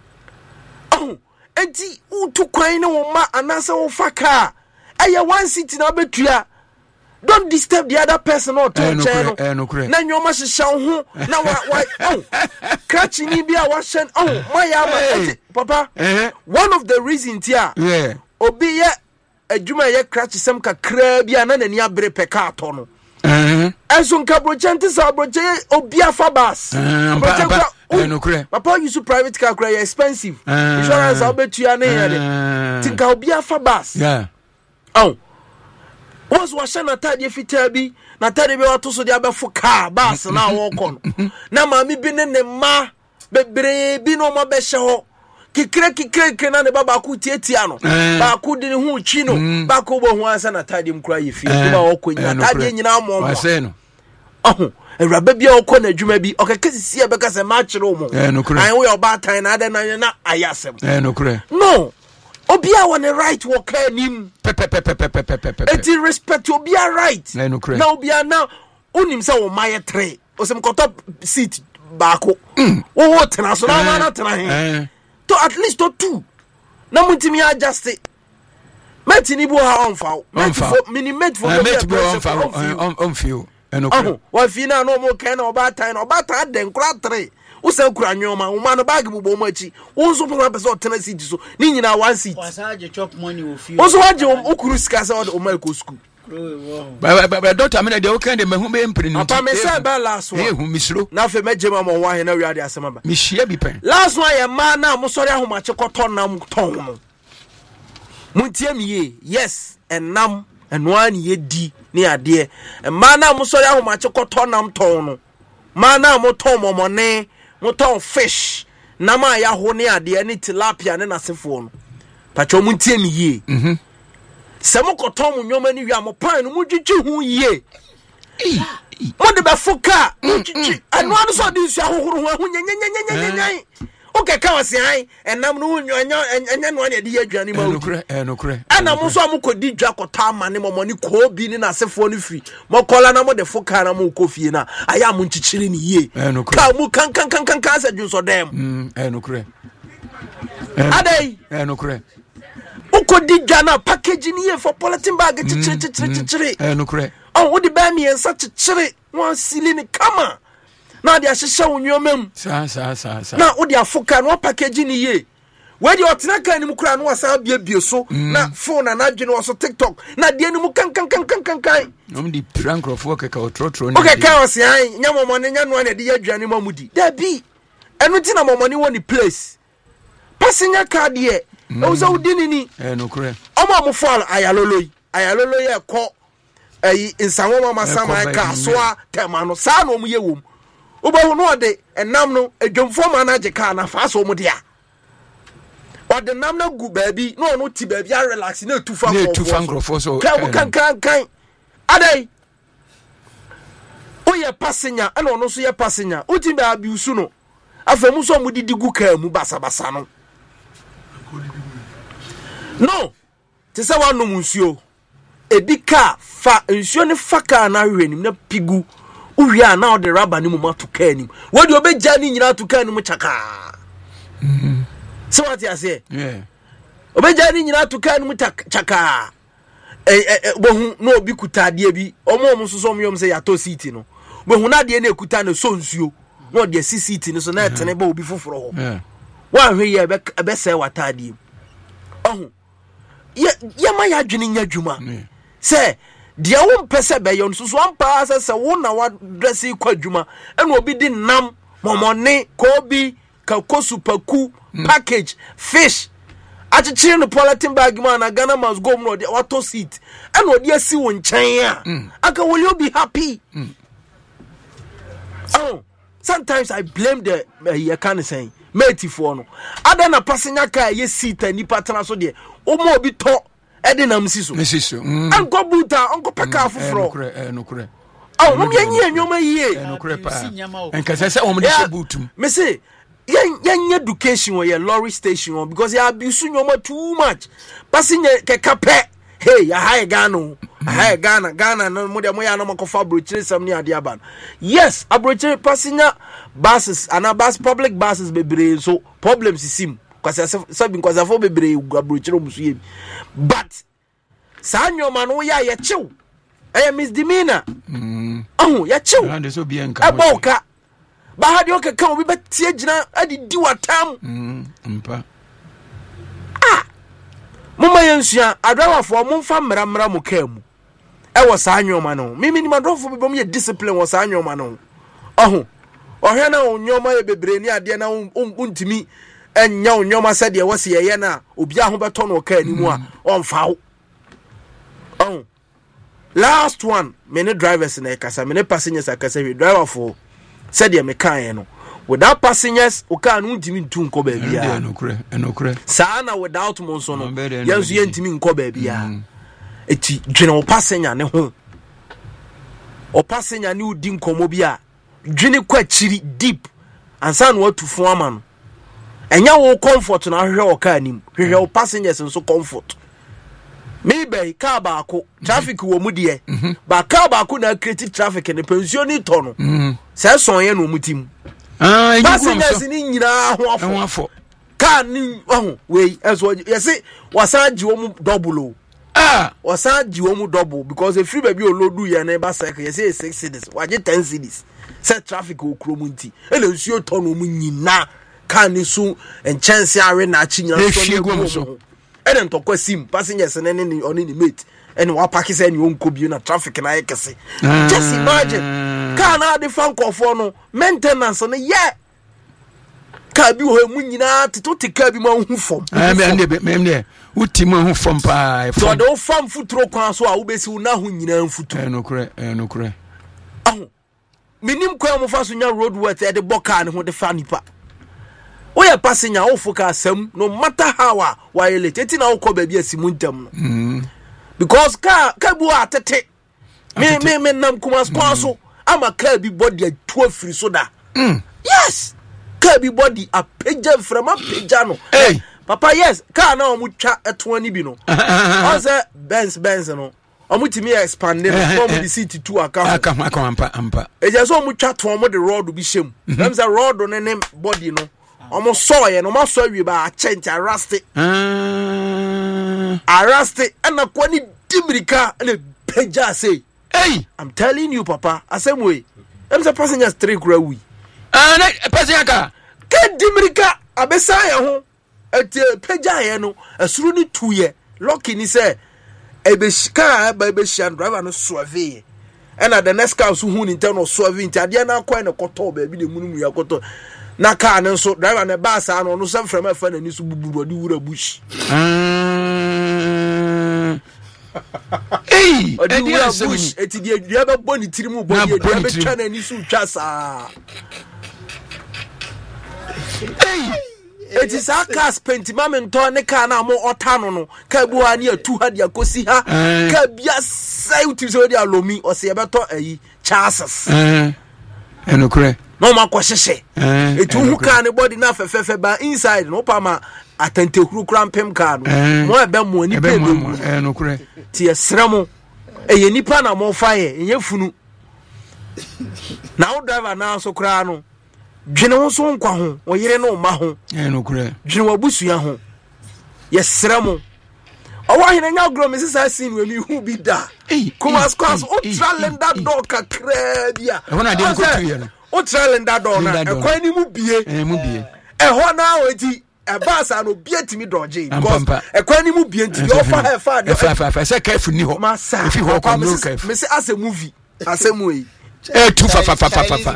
oh enti utu kwan na wo ma anasa wo faka aya one city na betua. Don't disturb the other person or to channel. Na nyoma shisha ho na wa wa oh catch ni bia wa shen oh my ama papa one of the reasons here yeah obi ye adwuma ye catch sem kakra bia na nani abre peka ato no eh enso nka brochante sa broche obi afa bus papa use private car cry expensive insurance obetua na here tinka obi afa bus yeah oh was washa na tade fitaa bi na tade bi wato so de abefo car bus na wo kon na maami bi ne ne ma bebre bi no ma be hye ho kikire kikire kire na ne baba ku tietia no ba ku di ne hu chi no ba ku bo hu ansa na tade mkura ye fi ba wo kon na tade nyina mo mo wase no oh ewrabe bi o kon adwuma bi o keke sisi e be ka se ma kire o mo an wo yo ba tan na ade na na ayasem eh no kure no obia won the right work anim pepe pepe pepe pepe eti respect obia right na no kure na obia na unim say wo maye tre o se mkoto seat baako wo wo tena so na na tena he to at least to two na mutimi adjust meti ni bu ha onfa meti minimate for meti bu onfa on feel eno kure wa fi na no mo ken na oba tan na oba tan den kura three usa kura nyoma uma no bag bubo mo achi unso papa person tena seat so ni nyina one seat wasaje chop money wo fi unso waje okuru sika sa o ma ko school ba ba doctor me na de o kan de me hu be mpiri ni papa me say ba last one eh hu misro na fe me jema mo wa he na wi ade asema ba mi hia bi pen last one ya ma na mo sori ahomache koton na mo ton no muntie mi ye yes enam enwa ni yedi ni ade e ma na mo sori ahomache koton na mo ton no ma na mo ton momone mo ton fish na ma ya ho ni ade ni tilapia ne nasefo no pacho muntie mi ye mhm se mo koton mo nyoma ni wi am pan no mo twitwi hu ye mo de ba foka twitwi anu anu so di su ahohoro hu nyenyenyenyenyenyen okay ka wase han enam no hu nya enya no ane de adwani ma enokure enokure ana mo so am ko di dwa kota ama ne mo ni ko bi ni nasefo no firi mo kola na mo de foka na mo ko fie na aya mo nchichiri ni ye ka mu kan kan kan kan kan sa dun so dem mm enokure adai enokure uko di dwa na package ni ye for polythene bag chichiri chichiri chichiri enokure oh wo di ba mi ensa chichiri won sili ni kama na dia hyehyɛ wonwomam sa sa sa sa na wo dia foka no package ni ye we di otena kan ni mu kura no wasa biebie so na phone na adwene wo so TikTok na dia ni mu kan kan kan kan kan kan no di prankrofo keka otrotro ni okay kan ose an nya momone nya no na de adwane mamudi da bi enu ti na momone wo ni place passenger card ye e wo so wudi ni eh no kure omo mo fall ayaloloyi ayaloloyi e ko ayi insanwo mama sama ka so a tema no sa no mu ye wom ubahu no de enam no adwomfo ma na je ka na fa so mu dia ode nam na gu baabi no no ti baabi a relax na tu fa na tu fa ngrofo so kan kan kan kan adai o ye passenger ana no so ye passenger o ti ba bi usu no afemu so mu didi gu ka mu basa basa no no te say one no nsuo ebi ka fa nsuo ne fa ka na hwe nim na pigu uhia na ode rubber ni mu mato ka nim we de obegya ni nyina to ka nim chaka mhm so what you say yeah obegya ni nyina to ka nim chaka eh eh bohu no obi kutade bi omo omo so so myom say yato city no bohu na de na ekuta na so nsuo no de city ni so na etene ba obi foforo ho yeah wa hwe ye be say watade ohu ye ye ma ya dwene nya dwuma say de wo mpese be yon so so ampa say say wo na wa dress kwa dwuma ena obi di nam momone ko bi ka kosupaku package fish achichiri no polythene bag man na Ghana must go no de wato seat ena odi asi wo nchen a aka will you be happy mm. Oh sometimes I blame the uh, you can say mate for no ada na passenger car ye seat ani patana so de o mo obi to e de nam si so si so anko buta anko peka foforo eh no kure oh mo yenye enwoma yie eh no kure pa enka se se o mo de butum me say yen yen education or your lorry station or because you abuse nyoma too much passenger ke kape hey ya high Ghana high Ghana Ghana no mo de mo ya no makofa brochire sam ni ade aban yes abrochire passenger buses and bus public buses bebre so problems sim kwase sabi kwase fo bebre abrochire omusu ye but sa nyoma no ya ye chew eh misdemeanor mm oh ya chew and so bi enka aboka ba ha de okeka obi betie gina adi di watam mm mpa ah mama yensua adrawafo mo mfa mmara mmara mo kamu e wo sa anyoma no mimi ni madrofo bi bom ye discipline wo sa anyoma no oho ohwe na onyoma ye bebre ni ade na untimi enya onyoma se de wo se ye na obi aho beto no ka ani mu a onfa wo oh last one many drivers na kasa many passengers akasa we driver for said ye me kan no without passengers o kan untimi ntu nko ba bia enokure enokure sa na without monso no yenso ye ntimi nko ba bia eti dwene o passenger ne ho o passenger ni udi nkomo bia dwene kwa chiri deep ansa no atufo ama no enya wo comfort na hwehwe o ka anim hwehwe o passengers nso comfort maybe car ba ko traffic wo mu de ba car ba ko na create traffic ne pension ni to no se son ye no mutim ah passengers ni nyina ho afo ho afo car ni oh we eso yesi wasaji wo mu double ah wasaji wo mu double because if free baby o lodu ye na ba cycle yesi six cities waje ten cities set traffic o kromunti ele nsuo to no mu nyina car ni so en chance are na chi nyina so no ene ntokwa sim passengers ne ne oni ni mate ene wa park say ni onko bi na traffic na yekese just imagine car na de fan kofo no maintenance no ye car bi ho mu nyina tito te car bi ma hu fom eh me ande me ande uti mu hu fom pa so do fam futuro kwan so a wo besi na hu nyina mfutu eh no kure eh no kure ah minim kwa mo fa so nya road work e de boka ne ho de fa nipa we are passing your focus some no matter how a why late na ukọ ba bia simuntam no mm because car car bu atete me me me nam kuma so ama car bi body two free so da mm yes car bi body a peja from a peja no hey papa yes car na omu twa eto ani bi no o say Benz Benz no omu timi expand no from the city to aka aka aka ampa ampa e je so omu twa to omu the road bi shem dem say road no ne body no omo soye no maso awie ba chent arrest ah arrest and akwani dimirika na peja say hey I'm telling you papa asem way them say passengers three kura wi ah na passenger ka ke dimirika abesa ye ho ete peja ye no asuru ni two ye lucky ni say ebe shika ba ebe shan driver no suave and the next car so hu ni internal suave nti ade na akwa na koto ba bi de munum ya koto na car no so driver na bus ano no sem from afa na ni so bubu di wura bush eh odi wura bush eti di dia ba boni tirimu boni dia ba twa na ni so twa sa eh eti sa car spent mama nto ne car na mo otano no ka bu ha ni atu ha dia kosi ha ka bia sai uti so dia lomi o se be to ayi chances eh enokure no ma ko hyehye etu hu car ne body na fefefe ba inside no pa ma atante kuru kura mpem car no mo ebe mo ni pe be eh no kure ti esremo eye nipa na mo fa ye enye funu na o driver na so kura no dwene wo so nkwa ho o yire no ma ho eh no kure dwene wo busua ho ye sremo o wa hina nya gro me sisa sin we mi hu bi da kuma squash o tralenda door kakra bia e wona de ko tu ye no o tralenda door na e kwa ni mu bie eh mu bie e ho na o ti e ba sa no bie timi doje because e kwa ni mu bie nti yo fa he fa de fa fa fa se careful ni ho if you ho ko no careful me say as a movie as a movie eh tu fa fa fa fa fa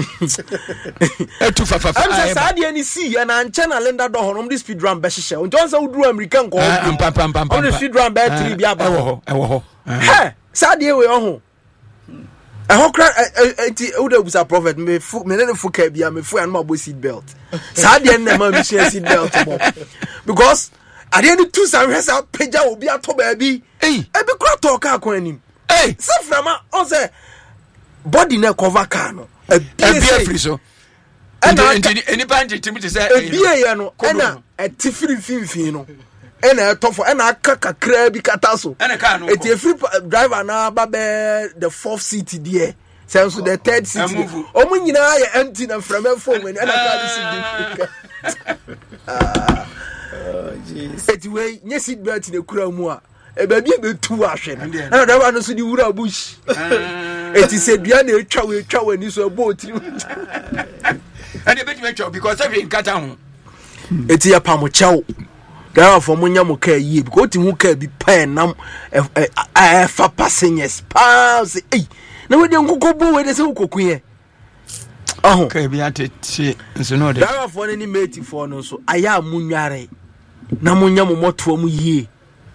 eh tu fa fa fa am say sa de ni see ya na nche na lenda do honom the speed run be hye o njon say uduru american ko pam pam pam pam the speed run be three bia ba e wo ho e wo ho he sa de we ho e ho kra enti o de busa prophet me fu me ne fu ka bia me fu an ma bo seat belt sa de na ma me share seat belt mo because ade ni two san hwesa peja obi ato ba bi eh e bi kra to ka ko anim eh se frama on say body na cover car no e bia free so ana eni banje timi te say e bia ye no ana e ti free finfin no ena e tofo ena aka kakra bi kata so ena car no e ti free driver na ba be the fourth seat there sense the third seat o mu nyina ye empty na frame phone ena car bi seat ah oh jesus eti we nye seat belt na kura mu a e ba bi be tu ahwe na driver no so di wura bush eti se bia na etwa we etwa we ni so ebo otiri and bet me chop because every nkata ho eti ya pamo chew driver for munya mo car yi because oti hu car bi pen nam eh fa passengers pass eh na we de nkokobo we de se koku ye oh car bi atete nso no de driver for ni mate for no so aya munware na munya mo moto mu yi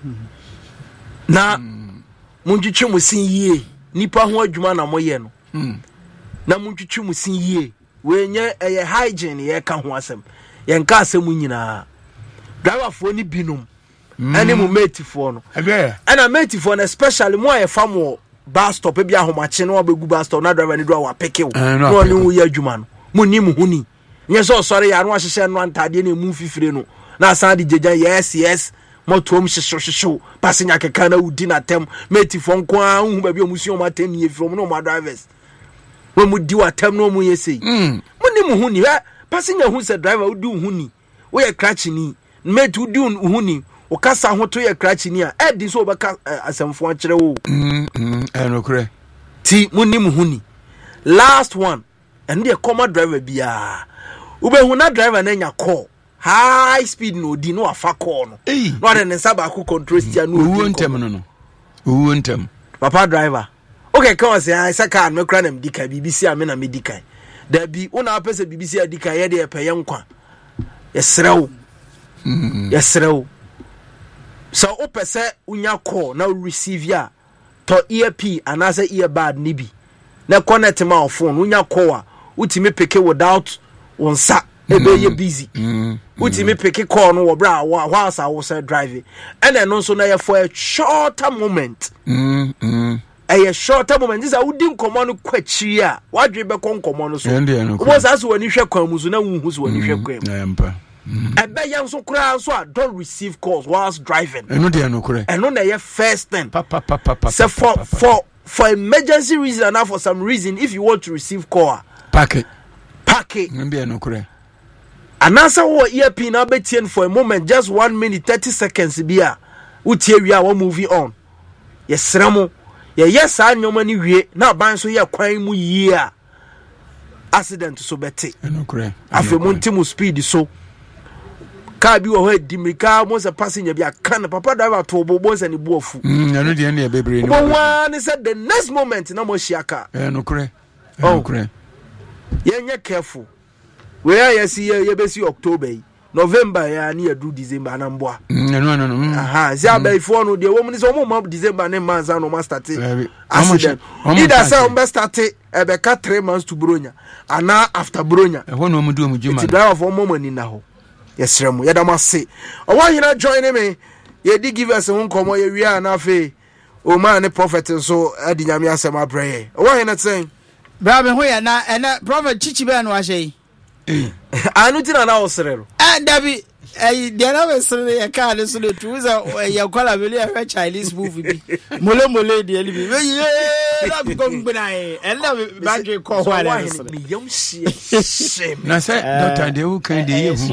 na munjitwe mo sin yi nipa ho adwuma na moye no na muntwitwi mu sin yie we nye eye hygiene ye ka ho asem ye nka asem nyina driver fo ni binum ene mu mate fo no ebe ana mate fo no especially mo aye fam wo bus stop e bia homache no abegu bus stop na driver ni do wa peke wo no ni wo ye adwuma no mo ni mu huni nye so sori ya no ahyehye no antade na emu fifire no na asan de jejan yes yes motom hyehyehyew passenger keka na udi na tem mate fo nko a hu ba bi omusuo ma tem ye from no ma drivers we mu di wa tem no mu yesei mm mo ni mu huni ha passenger hu se driver udi huni wo ye crash ni mate udi huni o kasa ho to ye crash ni a edi so obeka asemfo a kire wo mm mm enokure ti mo ni mu huni last one and the common driver bia ube hu na driver na nya call high speed no di no afa call no no de nsa ba ku control stia no uwo ntem no no uwo ntem papa driver okay come say I say car me kra na medika B B C a me na medika da bi una pese B B C adika ye de pe ye nkwa yesrew mm yesrew so o pese unya call na receive ya to earpiece anase earbud ni bi na connect ma phone unya call a utimi peke without wonsa ebe ye busy utimi peke call no wo bra whilst I was driving and then also na for a shorter moment mm mm a shorter moment this a wudi nkomo no kwachi a wadwe be kon nkomo no so wo sa so wani hwe kwan muzu na wu so wani hwe kwan na mpa ebe yan so kura so a don't receive calls whilst driving eno de eno kure eno na ye first thing papa papa papa so for for for emergency reason and for some reason if you want to receive call pack it pack it ndo eno kure anasa wo earpiece na betien for a moment just one minute thirty seconds bia utie wi a we moving on yesramo ye yes anyoma ni wie na ban so ye kwan mu yie a accident so bete enokure afemu ntimu speed so ka bi wo ho dimika mo se passenger bi aka na papa driver to bobo se ni buofu mm eno de ne bebre ni bo wan said the next moment na mo shiaka enokure enokure ye nye careful we are yes ye ye be si October November ya ni edu December na mboa no no no aha si abay fo no de wo mu so mo mo December ne manza no ma start accident either say on be start e be ka three months to Bronya ana after Bronya e ho no mu du mu juma ti driver for mo mani na ho yesrem ye da ma se o wa hina join me ye di give us won komo ye wi ana fe o man ne prophet so adi nyame asema prayer o wa hina sen bra me ho ya na ena prophet chichi be no ahye anu ti na na osrero eh dabi eh de na be sere ya ka ne so le tuza ya kwala be le Chinese movie bi mole mole de ali bi ye na bi ko ngbina e ena ba dwe ko ho ala so me yam shie na say doctor de who can de you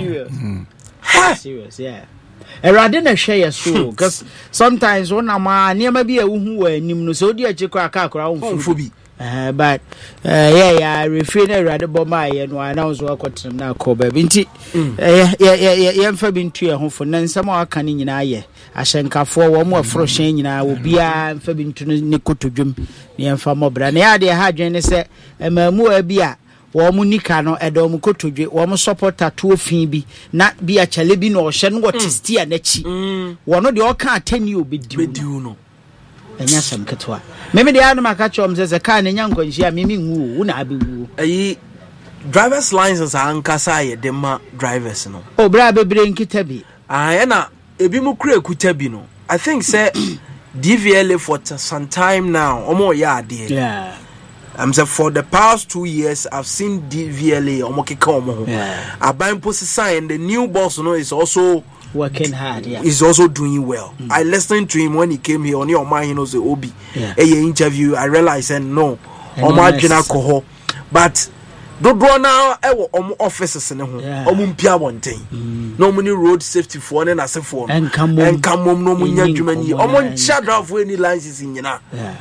serious yeah erade na hwe ya so cuz sometimes one ama niam bi e wo hu wa anim no so odi a chekwa aka akora wo mfo bi Uh, but uh, yeah yeah refrain erade boma ye no announce wa kwatem na ko ba binti eh yeah yeah yeah mfa bintu e ho fo na nsam aka ni nyina ye ahyenkafo wo mo afro hyen nyina wo bia mfa bintu ne kotodwem ne mfa mobra na ya de ha dwen ne se emamu abia wo mo nika no edo mo kotodwe wo mo supporter to ofin bi na bia chale bi no hye no wotistia na chi wo no de o ka atani obediu no enya sam ketwa meme de anu maka chom ze ka na nya nkwanhia meme nwu wo na abewu ayi driver's license ankasa ye de ma drivers no o bra bebre nkita bi ah na ebi mu kura ekuta bi no I think say D V L A for some time now omo ya ade yeah I'm say for the past two years I've seen D V L A omo keka omo yeah aban post sign the new boss no is also working hard yeah he's also doing well mm. I listened to him when he came here on your mind you know the obi yeah. a interview I realized and no omo adwena koho but do do now e wo omo offices ne ho omo mpia wonten no mo ni road safety for ne na se for no enkamom no mo nya dwuma ni omo ncha drive any license nyina yeah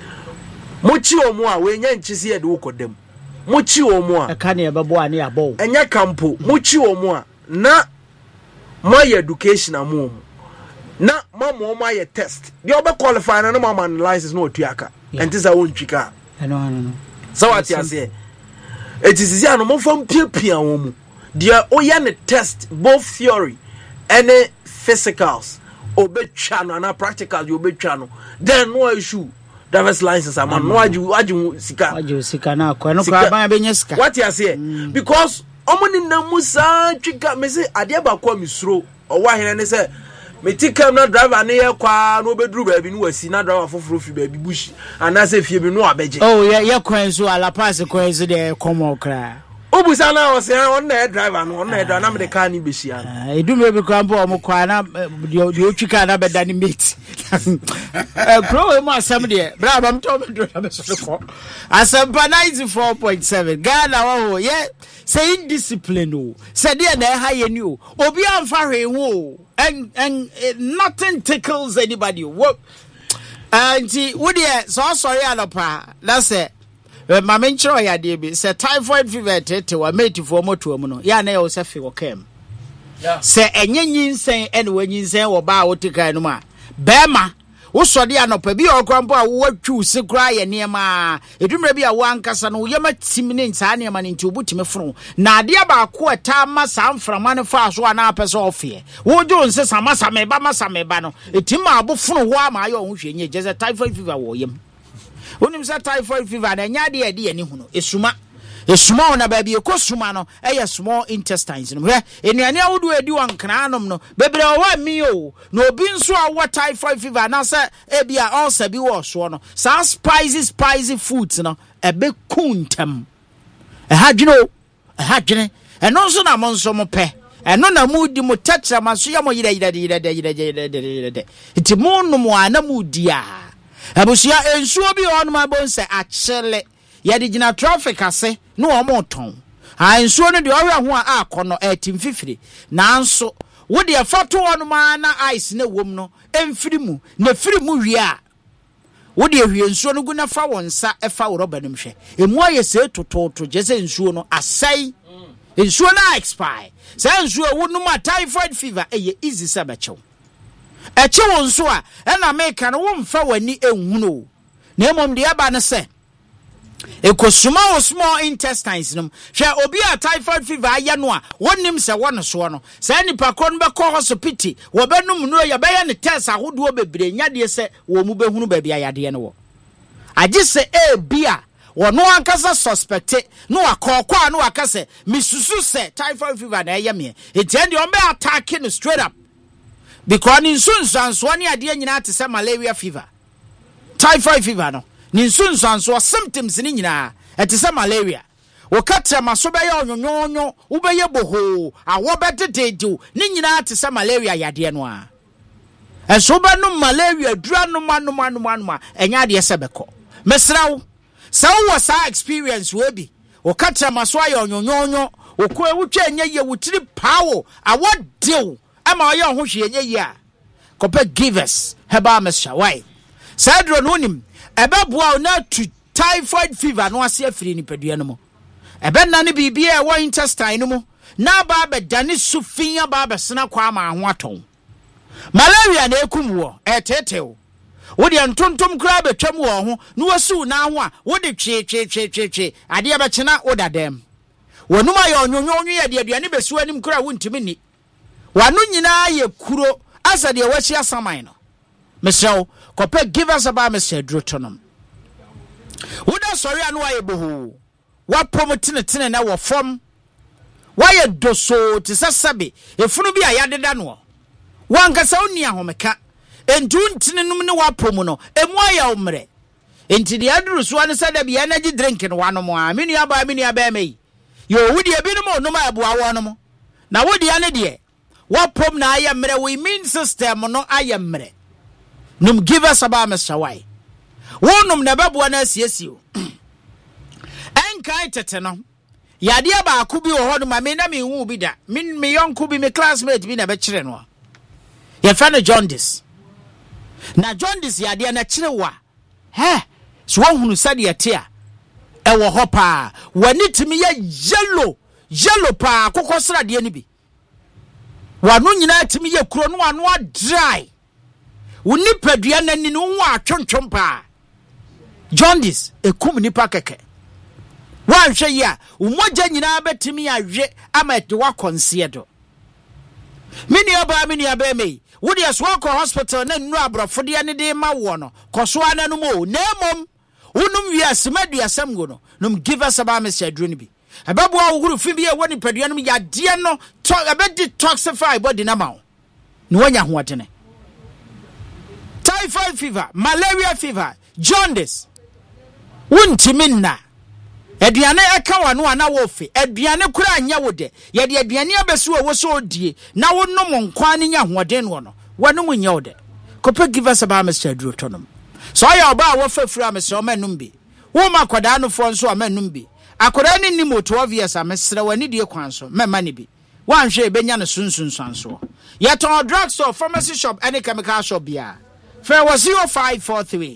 mo chi omo a we nya nchi se ye de wo kodam mo chi omo a e ka ne bebo ani abo enya kampo mo chi omo a na my education amom na mama my test the obe qualify na mama license no tuaka and this I won't twika no no no so what you say it is easy no mo fam piapia wo mu dia oya ne test both theory and physicals obetwa no na practical you obetwa no then no issue driver's license am no aju aju sika aju sika na ko no kwa ban benya sika what you say because omoni na musa twika me say ade ba kwa misro owo ahene ne say me tikam na driver ne ye kwa no beduru ba bi no wasi na driver foforo fi ba bi bush ana say fie bi no abeje oh ye ye kwan so ala pass kwan so de komo kra obusa na o say on na driver no on na driver na me de car ni besia ah edum be kwa mpo omo kwa na de otwika na beda ni mate eh pro mo asem de bra ba mto me do na so ko asem pa ninety-four point seven Ghana wa ho ye say indiscipline o say de na ha ye ni o obi amfa hwe ho and and uh, nothing tickles anybody what anti wo de so sorry alopa that's it ma me nchiro ya de bi say typhoid fever tete wa mate for moto mu no ya na ye se fe wo kem say enye nyinsen ene wa nyinsen wo ba wo tikai no ma bema wo sode anopa bi okrampo a wo atwu se kra ye niema edumre bi a wo ankasa no ye matim ne nsa niema ne nti obutime foro na ade ba ko eta ma samframa ne fa so ana apese ofie wo jo nse samasa me ba masa me ba no etima abo foro ho ama ayo ho hwenye jeze typhoid fever wo yem onim sa typhoid fever na nya de ye de ani hu no esuma esuma ona ba bi ekosuma no eye small intestines no hwe enuane awodo edi wankra anom no bebre owa mi o no obi nso a typhoid fever na say e bia ulcer bi wo so no sa spicy spicy foods no ebe kuntam e ha dwene e ha dwene eno nso na mo nso mo pe eno na mu di mo tetra maso ya mo yida yida yida yida yida iti mo no mo ana mu dia abusia ensuo bi on ma bon se achele ya di gina traffic ase no omo ton ha ensuo no de owia ho a akono etim fifiri nanso wo de fato on ma na ice na wom no emfiri mu na firi mu wi a wo de hwie ensuo no gu na fa wonsa e fa roba nim hwe emu aye se tototo je se ensuo no asai ensuo na expire se ensuo wo no ma typhoid fever eye easy sabacho eche won so a e na make no wo mfa wani enhuno na emom de aba ne se ekosuma o small intestines num hwe obi a typhoid fever aya no a wonim se won so no se nipa kro no be ko hospital wo benum no ya be ya ne test ahodo bebre nya de se wo mu behunu ba bia yade ne wo agi se e bia wono ankasa suspect no akokwa no akase misusu se typhoid fever na aya me etiende o be attack no straight up because in sunsanso ne ade nyina te se malaria fever typhoid fever no ni sunsanso symptoms ni nyina ɛte sɛ malaria wokatra maso bɛyɛ onyonyonyo wobɛyɛ boho awo bɛdededew ne nyinaa te sɛ malaria yadeɛ no a ɛso bɛnom malaria dura noma noma noma noma ɛnya adeɛ sɛ bɛkɔ mesra wo sɛ wowɔ saa experience wo bi wokatra maso ayɛ onyonyonyo wokɔ wotwa nyɛ yɛ wotiri pawo awo dew ama ɔyɛ ho hwe nyɛ yɛ a kɔpɛ givers heba mesha why sadro no nim ɛbɛboa na to typhoid fever no ase afiri nipadua no mu ɛbɛna ne bibia ɛwɔ intestine no mu na ba bɛdane sufin ba bɛsena kwa ama ho atɔn malaria na ekum wo ɛtetew wode ntontom kra betwam wo ho na wasu na ho a wode twe twe twe twe twe ade bɛkyena wodadam wonum ayɛ onyonyonyo yɛ de aduane besu anim kra wontimi ni wano nyinaa yɛ kuro asa de wahyia saman no mesɛw kɔpɛ give us about Mister Drotonom woda sɔre anu ayɛ boho wapom tenetene na wɔ fam wayɛ doso te sɛ sɛbe efunu bi a yɛdeda no wankasa oni ahomeka entu ntenenum ne wapom no emu ayɛ omre enti de aduru so ane sɛ da bi energy drink no wanom a menu aba menu aba mai yo wodi ebi no no ma aboa wo no mo na wodi ane de wapom na ayɛ mre we immune system no ayɛ mre num give us about Mister Why wonum na beboa na asiesio enkai tete no yade ba aku bi wo ho no ma me na me hu bi da me me yonko bi me classmate bi na be kire no ye fa no jaundice na jaundice yade na kire wa he so hunu sade yete a e wo ho pa wani timi ye yellow yellow pa kokosra de ni bi wanu nyina timi ye kuro no anu dry woni padua nani no hu atwontwom pa jaundice ekum nipa keke wanhwe yi a umoja nyina betimi awe ama de wakonse do mini aba mini aba mai wodi aso ko hospital na nnu abrafo de ne de ma wo no koso ananu mo na mom unum wi asemadu asem go no num give us about Mister Adro bi ababu awuru fi bi e woni padua no ya de no to abedi toxify body na ma wo no wanya ho atene typhoid fever malaria fever jaundice wuntiminna aduane eka wano ana wofe aduane kura anya wode ye de aduane abesu wo so odie na wonom nkwan nya hoden wo no wonom nya wode kope give us about Mister Drotonom so ya oba wo fafura Mister Omanum bi wo makoda no fo nso Omanum bi akoda ni ni mo twelve years amesra wani die kwan so mema ne bi wanhwe benya no sunsun sanso ye ton drugstore pharmacy shop any chemical shop bia fa was zero five four three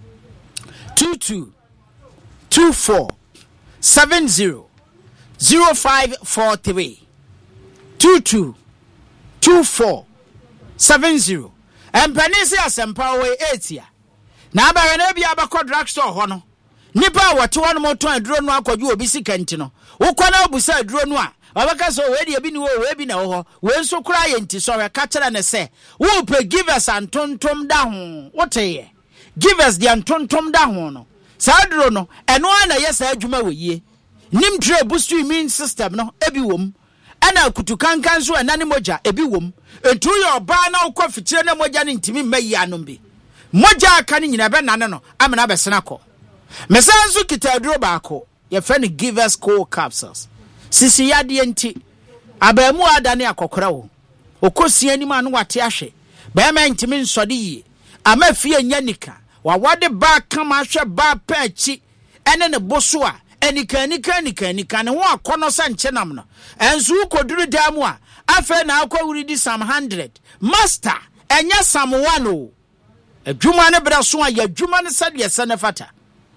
two two two four seven zero zero five four three two two two four seven zero and penisi asempa we eight na ba na bia abakọ drugstore ho no nipa wote won mo ton aduro no akọju obi sikanti no wokọ na obusa aduro no a abaka so we de bi ni wo we bi na ho we nso kura ye nti so we ka kere ne se wo pe give us antontom da ho wote give us the antontom da ho no sadro no eno ana yesa adwuma weye nim tre boost immune system no ebi wom ana kutukankan so enane moja ebi wom entu ye oba na ukọ fitire na moja ne ntimi mayi anom bi moja aka ne nyina be nane no amena be sena ko mesanzu kitaduro baako ye fe ne give us cool capsules sisi yade enti abamu adane akokora wo okosi anim anu wate ahwe be ma ntimi nsode yi amafie nyanika wa wade ba kama hwe ba pachi ene ne boso a enika enika enika enika ne ho akono sanche nam no enzu koduru damu a afa na akwuri di sam one hundred master enya sam one o adwuma ne bra so a ya adwuma ne sade yesa ne fata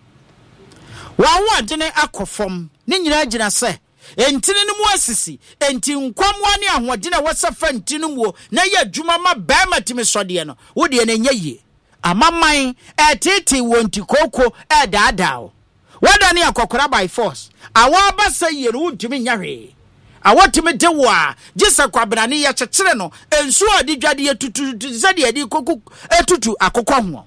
wa ho adene akofom ne nyina gina se entini ne mu asisi enti nkwamwa ne ahodene wasafa ntini mu na ya adwuma ma ba matimi sode no wo de ne nya yie amaman etete wonti koko edadao wada ne akokora by force awa basa yere wuntimi nyahwe awotimi de wo a gisa kwabrane ye kyekere no ensu adi dwade etutu zade adi koku etutu akokwa ho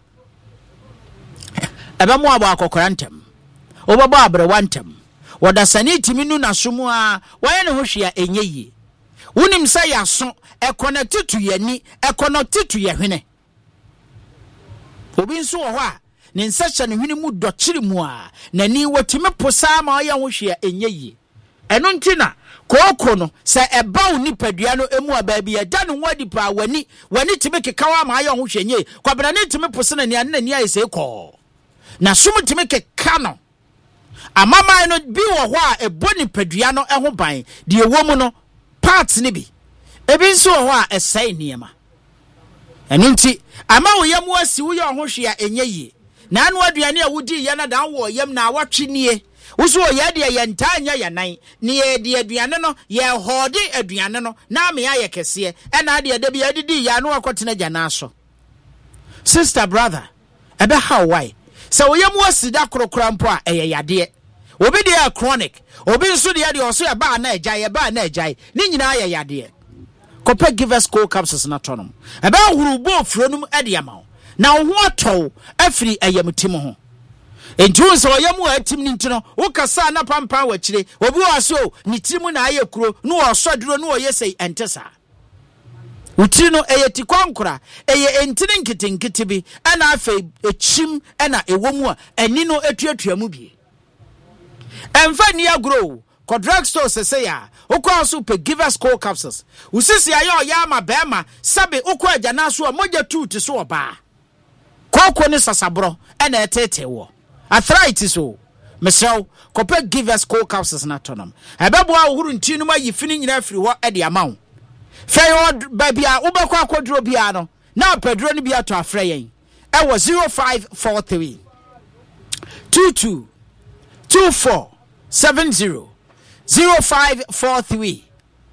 ebe mo abo akokora ntem obabo abre wantem wada sani timi nu nasomu a waye ne ho hwea enye yi wonim sa yaso e connect to yani e connect to ye hwene obi nso wo ho a ne nsa hyɛ ne hwene mu dɔkyere mu a n'ani watumi po saa ma ɔyɛ ho hwɛ ɛnyɛ yie ɛno nti na kooko no sɛ ɛba wo nipadua no emu a baabi ɛda ne ho adi paa wani wani tumi kekawa ma ayɛ ho hwɛ nyɛ kwabena ne tumi po se na ne ne ayɛ sɛ kɔɔ na som tumi keka no amama no bi wɔ hɔ a ɛbɔ nipadua no ɛho ban deɛ ɛwɔ mu no parts ne bi ebi nso wɔ hɔ a ɛsɛe nneɛma ɛno nti ama wo yam wasi wo yɛ ho hwe a ɛnyɛ yie na ano aduane a wodi yɛ na dan wɔ yam na awatwe nie wo so yɛ deɛ yɛ ntaa nyɛ yɛ nan ne yɛ deɛ aduane no yɛ hɔde aduane no na me ayɛ kɛseɛ ɛna deɛ da bi adidi yɛ ano akɔtena gyana so sister brother ɛbɛ how why sɛ wo yam wasi da korokora mpo a ɛyɛ yadeɛ obi deɛ chronic obi nso deɛ deɛ ɔso yɛ ba na agyae yɛ ba na agyae ne nyinaa yɛ yadeɛ Copper give us cold capsules na tonom. Eba huru bo fronum ade ama wo. Na wo ho atɔ afiri ayamutim ho. Entu so yamu atim ni ntino, wo kasa na pampa wa kire. Obi wa so ni timu na aye kuro, no wo soduro no wo yesei entesa. Utiri no eye tikwankora, eye entini nkitinkiti bi, ana afei echim ana ewomu a ani no etuatua mu bi. Emfa ni agro. Ko drugstore se say ya ukwa so pe give us cold capsules usisi ayo ya ma bema sabe ukwa agya so moja tu ti so oba kokko ne sasabro e na etete wo arthritis o mesrew ko pe give us cold capsules na tonom ebebo a uhuru ntinu ma yifini nyina afiri ho e de amawo fe yo ba bia ubekwa akodro bia no na pedro ne bia to afre yen e wo zero five four three two two two four seven zero zero five four three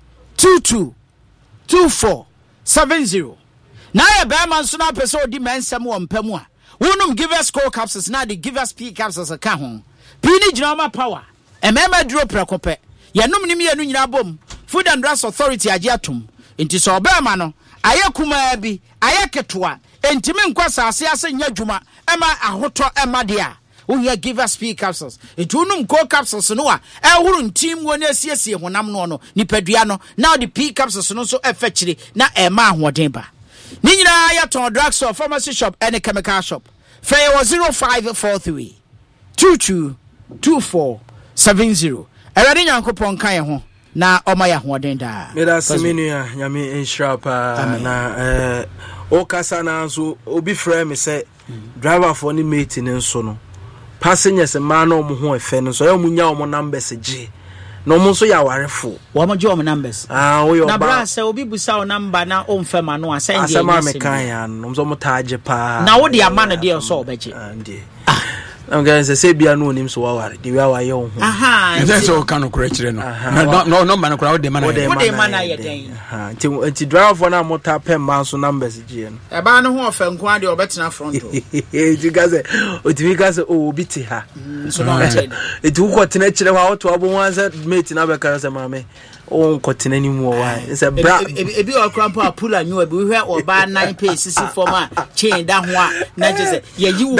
two two two four seven zero. Na ya be man so na pese odi mensem wo mpamu a wonum give us cold capsules na the give us P capsules ka ho P ni gina ma power e mema duro prekope ye num nim ye no nyina bom Food and Drugs Authority age atom enti so be ma no aye kuma bi aye ketoa enti me nkwasa ase ase nya dwuma e ma ahoto e ma de a we give us P capsules. It unum cold capsules no a ehuru ntim wo na asiesie honam no no nipadua no now the P capsules no so efechiri na e ma ahoden ba. Ni nyina ya ton drugstore pharmacy shop and chemical shop. Fare was zero five four three two two two four seven zero. Erade nyankopon kan ye ho na omaya ahoden da. Me da seminu ya nyame enhira pa na eh o kasa na so obi frɛ me sɛ driver for ni mate ne nso no passengers man no mo ho efe no so ya munya o mo numbers gi no mo so ya warefo wo mo gi o mo numbers ah wo yo ba na bra se obi busa o number na o mfa ma no asan je asema me kan ya no so mo taage pa na wo de ama no de so obeje ande I'm going to say, be a no name so our the way I own. Aha, and that's all kind of correction. No, no, no, man, crowd, the man, what they man, I again. To drive for now, more tap pen mouse numbers again. A ban who of and quantity or better front. You guys, what you guys, oh, bitty her. So it took what nature how to have one that mate in other cars, mammy. Oh, cotton anymore. It's a bra. If you are grandpa, pull a new beware or buy nine paces for my chain down one. Not just yeah, you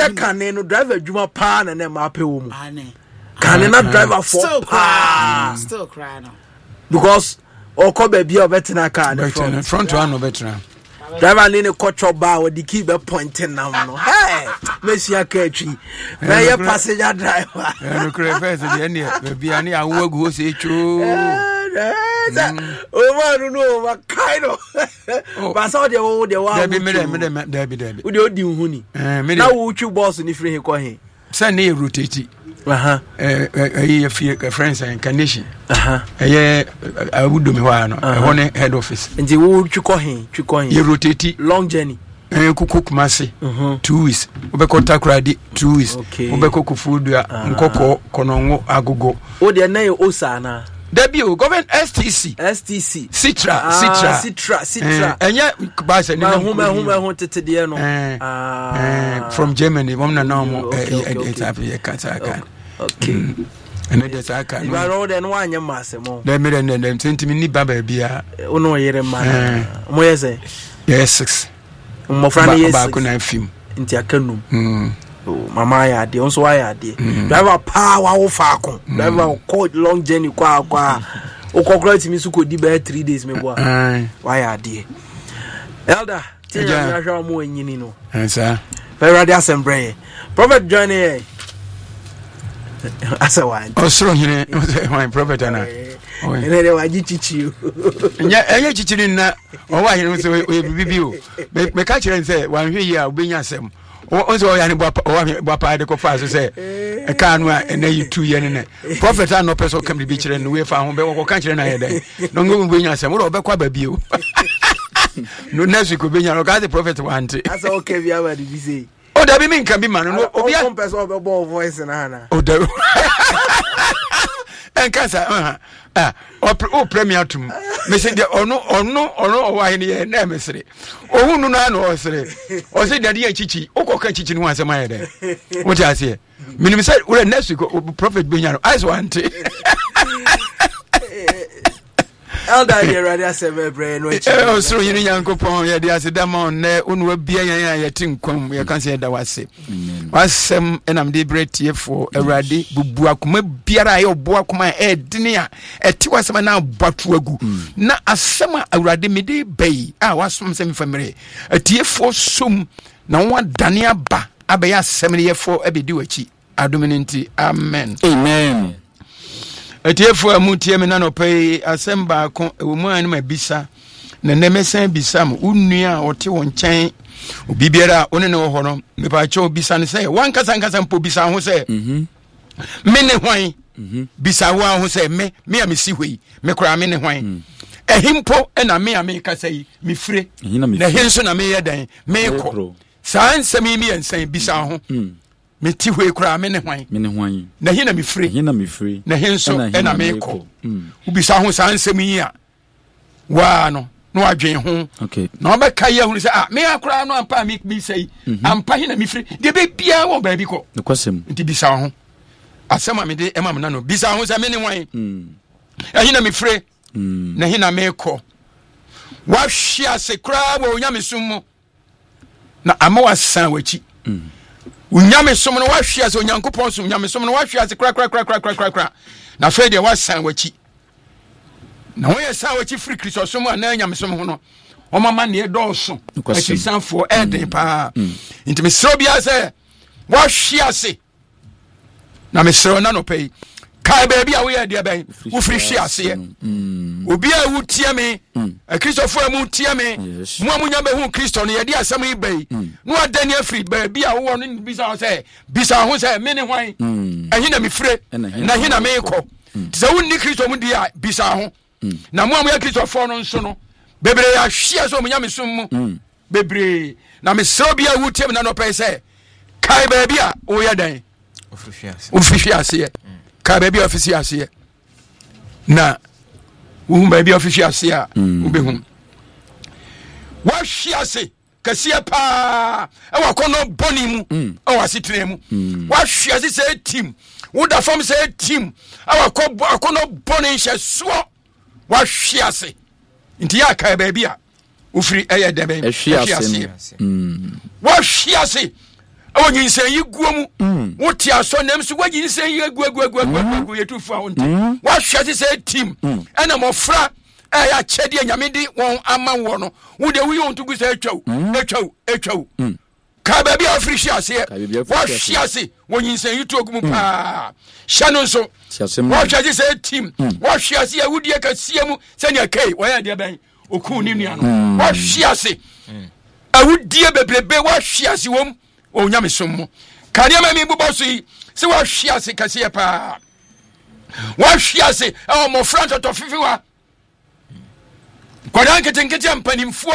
can drive a Juma pan and then my woman. Can not drive a four pan? Still crying because or Kobe be a veteran car in front one of veteran. Driver in a culture bar with the keeper pointing now. Hey, Monsieur Ketchy, now your passenger driver. Look, be any I will go say true. Oh, I don't know what kind of. But I saw the old the one. Debbie, Debbie, Debbie, Debbie. Would you do honey? Now, would you boss any free coin? Send me a rotate. Uh huh. A friends and condition. Uh huh. I would do me one head office. And the wood you call him, you call him. You rotate long journey. And cook massy. Two weeks. Ubeko takradi two weeks. Okay. Ubeko food ya nkoko konongo agogo. Oh, they are now Osana. Debut government S T C S T C Citra Citra Citra Citra enya basa ni home home home tete de no ah from Germany one na no it's happy kata kan okay and it is aka no ba road no anya masemo dem dem dem twenty mi ni baba bia uno yere man mo yese yes six mo frana yes ba ko na film nti akanum mm mama ya de onso wa ya de driver power wo fa ko driver code long journey kwa kwa o concrete mi su ko di ba three days me boa wa ya de elder ti ya hwa mo anyini no ensa Ferrari assembly. Prophet Johnny. Asa one. Osoro hine my prophet ana. Ene de waji chichi. Nya enye chichi na o wa hine so we bibi o. Me ka kire nse wan hwe yi a obenya asem. O so ya ne bo bo pa de ko fa so se e ka anu a ene yi two ye ne. Prophet ana person kam bi kire no we fa ho be ko ka kire na ye den. No ngo obenya asem wo be kwa ba bi o. No next week obenya no ka the prophet want. Asa okay bi aba di bi say. O da bi min kan bi man no obi a person be bo voice na na. O da en kasa uh ah o premier tum me say de ono ono ono o wa hene na mesere ohunu na na o sere o say de de chichi o ko ka chichi no asema ye de what you say minim say we next week prophet benya no ice want Elder here ready asem brain no e o so yin yankopon ye de asedama na onu abia yan ya yeti nkwam ye kan say da wase wasem enam de bretie for awrade bubu akoma biara ye obo akoma e dine a eti wasem na batu agu na asem awrade mede bai a wasom sem famire atie for som na wa dane aba abaya asem ye for abedi wachi adominenti amen amen. Etiefo amutie me na no pay asemba ko ewumu an ma bisa na nemesan bisa mu unua ote wo nkyɛn obibiara one ne wo hɔ no me pa cho bisa ne sɛ wan kasa nkasa mpo bisa ho sɛ mhm me ne hwan mhm bisa wo ho sɛ me me a me si hoi me kora me ne hwan ehimpo na me a me kasa yi me fire na henso na me yɛ dan me kɔ saa nsɛm yi me nsan bisa ho me ti hwe kura me ne hwan me ne hwan na hi na me free hi na me free na henso e na me ko ubisa ho san nsem yi a wa no no adwen ho okay na oba kai ya hu se ah me akura no ampa me bi sei ampa hi na me free de be bia wo ba bi ko ne kwasem nti bisa ho asema me de e ma me na no bisa ho se me ne hwan mm e hi na me free mm na hi na me ko wa hwia se kura wo nya me sum mu na ama wa san wachi mm unyame som no wahwia se onyankopon som unyame som no wahwia se kra kra kra kra kra kra na fe de wasan wachi na wo ye san wachi free kristo som na nyame som ho no o mama ne do so achi san for eden pa into me sro bia se wahwia se na me sro na no pay kai baby a we ye de ben wo free hwia se obi a wo tie me a kristo fo amu tie me mo amunya be hu kristo no ye de asam yi bai no adani afri baby a wo no bisa say bisa ho say me ne hwan ehina me free na hina me ko tse wo ni kristo mu dia bisa ho na mo amuya kristo fo no nso no bebre ya hwia so munya me sum mu bebre na me sro bia wo tie me na no pay say kai baby a wo ye dan ofrihia ase kai baby ofisi ase na wo baby official ase a wo be hu wa hwia se kase pa e wa kono boni mu e wa sitre mu wa hwia se se team wo da fam se team e wa kono boni hye so wa hwia se nti ya kai baby a wo firi eye de ben hwia se wa hwia se o nyinsen yi guomu wo ti aso nem so wagi nyinsen yi agu agu agu agu yetufu ahon ti wa hwase se team ena mofra eh ya chede nyamedi won ama wo no wo de wi on tugu se atwaw atwaw atwaw ka ba bia ofrisi ase wa hwase wo nyinsen yi to ogum pa hya no so wa hwase se team wa hwase ya wudie ka siemu se ne kai wa ya de ben okun ni nua no wa hwase awudie bebrebe wa hwase wom o nyame som kania ma mi bubo so yi se wa hwia se kase pa wa hwia se e mo front to fifi wa kodan ketenkete ampanimfo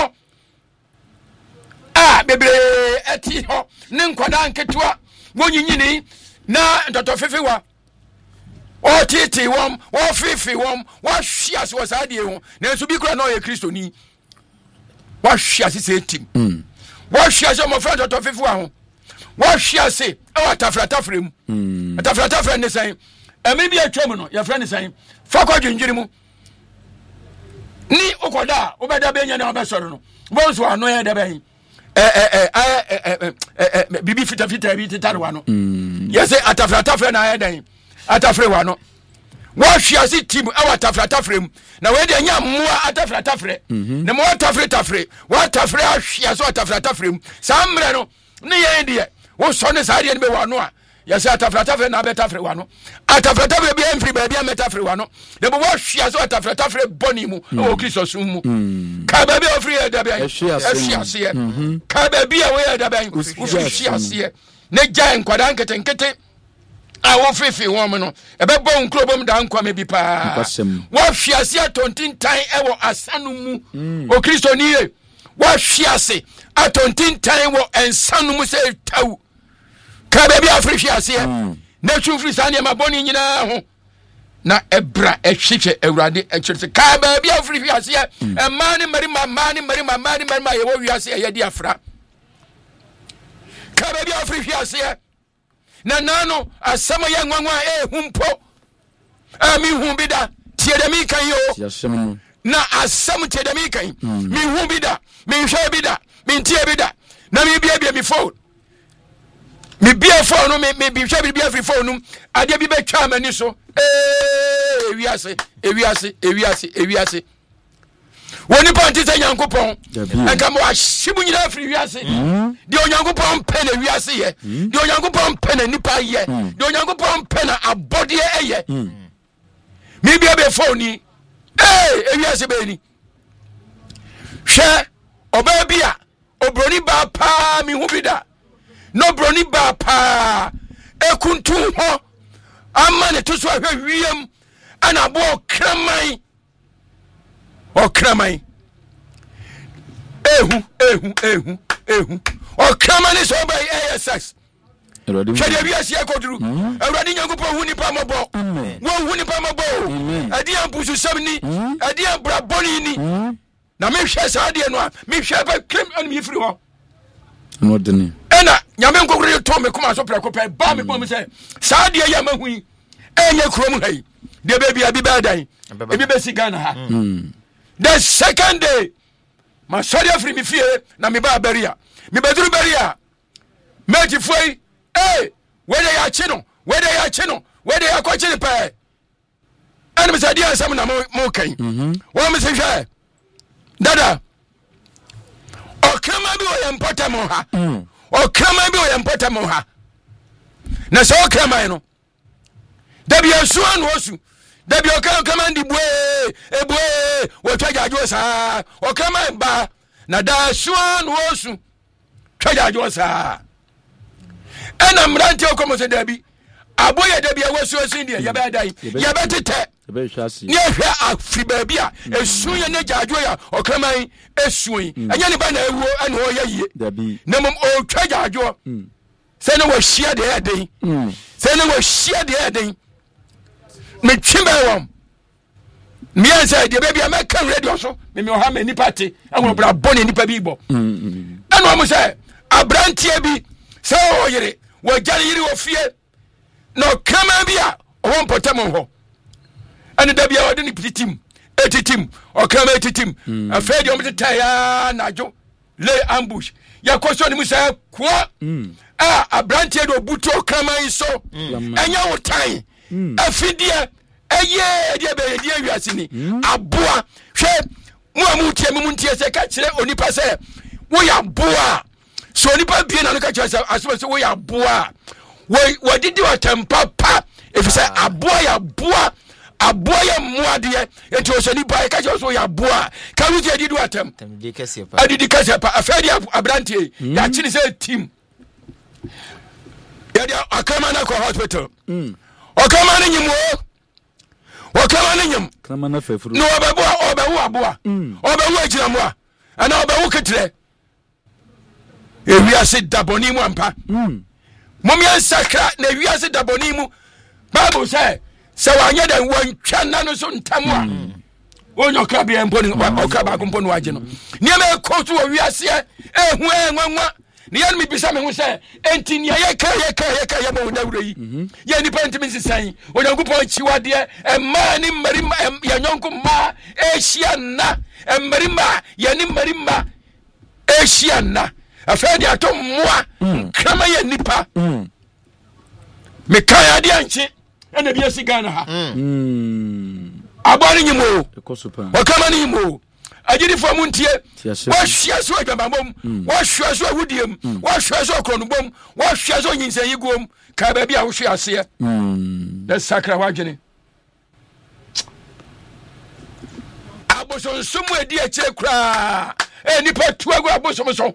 ah bebre eti ho ne nkodan ketua wonyinyini na to fifi wa o titi wom o fifi wom wa hwia se wa saade ho na so bi kura na o ye kristo ni wa hwia se se tim mm wa hwia se mo front to fifi wa ho wa hwia se e wa tafra tafra mu mm tafra tafra ne san e me bi atwam no ya fra ne san fa kwa dwendwiri mu ni okoda obeda benya na obesoro no bonso ano ye de ben eh eh eh eh bibi fita fita bi titare wa no yese atafra tafra na ye den atafra wa no wa hwia se tim e wa tafra tafra mu na we de nya mmoa atafra tafra na mo tafra tafra wa tafra hwia so atafra tafra mu sa mre no ne yɛn deɛ wo sɔ ne saa deɛ ne bɛ wɔ ano a yɛsɛ atafratafre na abɛtafre wano atafratafre bia mfiri baabi a mɛtafre wano de bo wɔhwea so atafratafre bɔne mu ɛwɔ kristo som mu ka baabi a wɔfiri yɛ da bɛn ɛhwe aseɛ ka baabi a wɔyɛ da bɛn wofiri hwe aseɛ ne gyae nkwadaa nketenkete a wɔfefe wɔn mu no ɛbɛbɔ wo nkuro bom da nkwame bi paa wɔhwe ase atontintan ɛwɔ asa no mu o kristo ni ye wɔhwe ase atontintan wɔ ɛnsa no mu sɛ taw ka baabi afiri hwe aseɛ na twumfiri saa nneɛma bɔne nyinaa ho na ɛbra ɛhwehwɛ awurade ɛkyerɛ sɛ ka baabi afiri hwe aseɛ ɛmaa ne mmarima mmaa ne mmarima mmaa ne mmarima a yɛwɔ wiase a yɛde afra ka baabi afiri hwe aseɛ na nano asɛm yɛ nwanwa a ɛhu mpo a mehu bi da tie dɛ mekan yi o na asɛm tie dɛ mekan mehu bi da menhwɛ bi da mentie bi da na mebiabia me phone me bia phone no me me bi hwɛ bibia free phone no ade bi betwa mani so eh ewiase ewiase ewiase ewiase woni panti sɛ nyankopɔn enka mo ahyibu nyina free wiase de onyankopɔn pɛ na wiase yɛ de onyankopɔn pɛ na nipa yɛ de onyankopɔn pɛ na abɔde ɛyɛ me bia be phone ni eh ewiase be ni hwɛ oba bia obroni ba pa mi hu bi da no broni ba pa ekuntu ho ama ne to so ahwe wiem ana bo kraman o kraman ehu ehu ehu ehu o kraman so by A S X Shade bi asia koduru awurade nyankopɔn hu nipa mɔbɔ wo hu nipa mɔbɔ adi ampusu sabni adi abraboni ni na me hwɛ saa de no a me hwɛ ba kram an mi firi ho no deni ena nyame nkokoro to me kuma so preko pe ba me bom se saa de ya mahu yi enye krom hai de be bia bi ba dan e bi be si Ghana ha the second day ma sorry free me fie na me ba baria me beduru baria meji foi eh where ya chi no where ya chi no where ya kwa chi pe ena me say dia asam na mo kan wo me se hwe dada okrama bi o yempota mo ha okrama bi o yempota mo ha na so okrama no da bi asu anu osu da bi okrama ndi bue ebue wo twajajo sa okrama ba na da asu anu osu twajajo sa ena mrante okomo se da bi aboye da bi awasu osu ndi ya ba dai ya ba tete ni ehwe afri baabi a esu ye ne jaadwo ya okraman esu yi anya ne ba na ewo ane o ye na mom o twa jaadwo se ne wo hia de eden se ne wo hia de eden me twimba wom me ansa de baabi a me kan radio so me me o ha me ni party enwo bra bone nipa bi bo ane o mo se abrantie bi se o yire wo jare yire wo fie no okraman bi a o won potem ho and the bia odini petitim etitim okama etitim afedi o mteta ya najo lay ambush ya question ni musa ko ah abrantie do buto okama so enya wotan afidie eye de be de awiase ni aboa hwe mu amutie mu ntie se ka kire onipa se wo ya boa so onipa bie na no ka kire se aso se wo ya boa wo wadidi watampa pa efise aboa ya boa aboya muade enti o sani bai ka jo so ya boa ka ru je didu atem adidi kase pa adidi kase pa afedi abrantie ya chini se team ya dia akama na ko hospital mm okama na nyimo okama na nyim kama na fafuru no obabu obawu aboa obawu agiramo a ana obawu ketre ewi ase daboni mu ampa mm momia sakra na ewi ase daboni mu bible say se wanye da wantwa na no so ntamwa onyo ka bia mponi okra ba ko mponi waje no niam e ko so wiase ehu enwanwa ne yan mi bisa me ho se enti ne ye ka ye ka ye ka ye mo na wura yi ye ni penti mi sisan onyankopon chiwade e ma ni marima ya nyonko ma ehia na e marima ye ni marima ehia na afedi ato moa krama ye nipa me kai ade anchi ena bia si Ghana ha mm abari nyimo ekosupa wakama nyimo agidifo mu ntie wahwea so adwabambom wahwea so awudiem wahwea so kronobom wahwea so nyinsayi guom ka ba bia wo hwe ase na sakra wadwene aboson sumu edi eche kra e nipa tuagu aboson so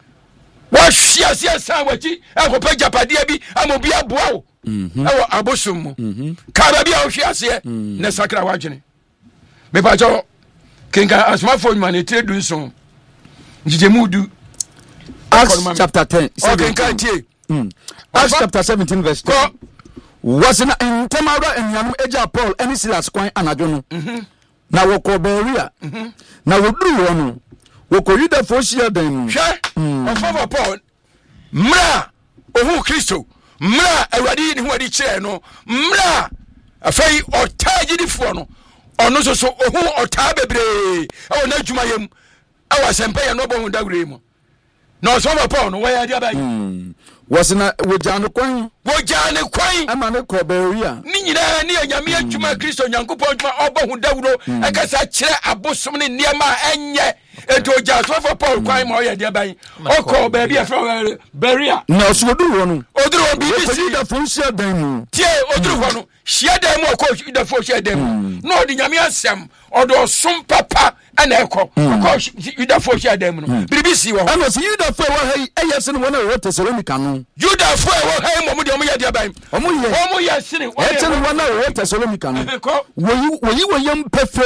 wahwea ase san wachi akopa japadia bi amobi aboa wo ewo aboson mu ka ba bia wo hwe ase na sakra wadwene me pa jo kenka asmafo nyane tredu nso njijemudu Acts chapter ten. Okay, can't you? Acts chapter seventeen verse ten. Was in Tamara and Yam Eja Paul and Silas Quine Anadjono. Now woko Beria. Now we do one. Woko you the first year then. Sure. Of Father Paul. Mra. Oh Christo. Mra already in what he chair no. Mra. A fay or taji the fono. Or no so oh or tabebre. Oh no jumayem. I was empire no bon dagremo. No so Paul no where dia bai. Was na wojane kwan wojane kwan amane ko beria ni nyina ni anyame adwuma Kristo nyankopɔn adwuma ɔbɔ hu dawuro akasa kyerɛ abosom ne niema enye eto oja so for Paul kwan ma ɔyɛ dia ban ɔkɔ baabi afra beria na so oduru no oduru bi bi si da fonsia dan mu tie oduru hɔ no hyia dan mu ɔkɔ da fonsia dan mu na ɔde nyame asɛm ɔde ɔsom papa ana ɛkɔ ɔkɔ yuda fonsia dan mu no bibi si wɔ ana si yuda fo wɔ ha ɛyɛ sene wɔn a wɔ Thessalonica no yuda fo wɔ ha mo mo de mo yɛ dia ban omo yɛ omo yɛ sene ɛtene wɔn a wɔ Thessalonica no wɔyi wɔyi wɔyam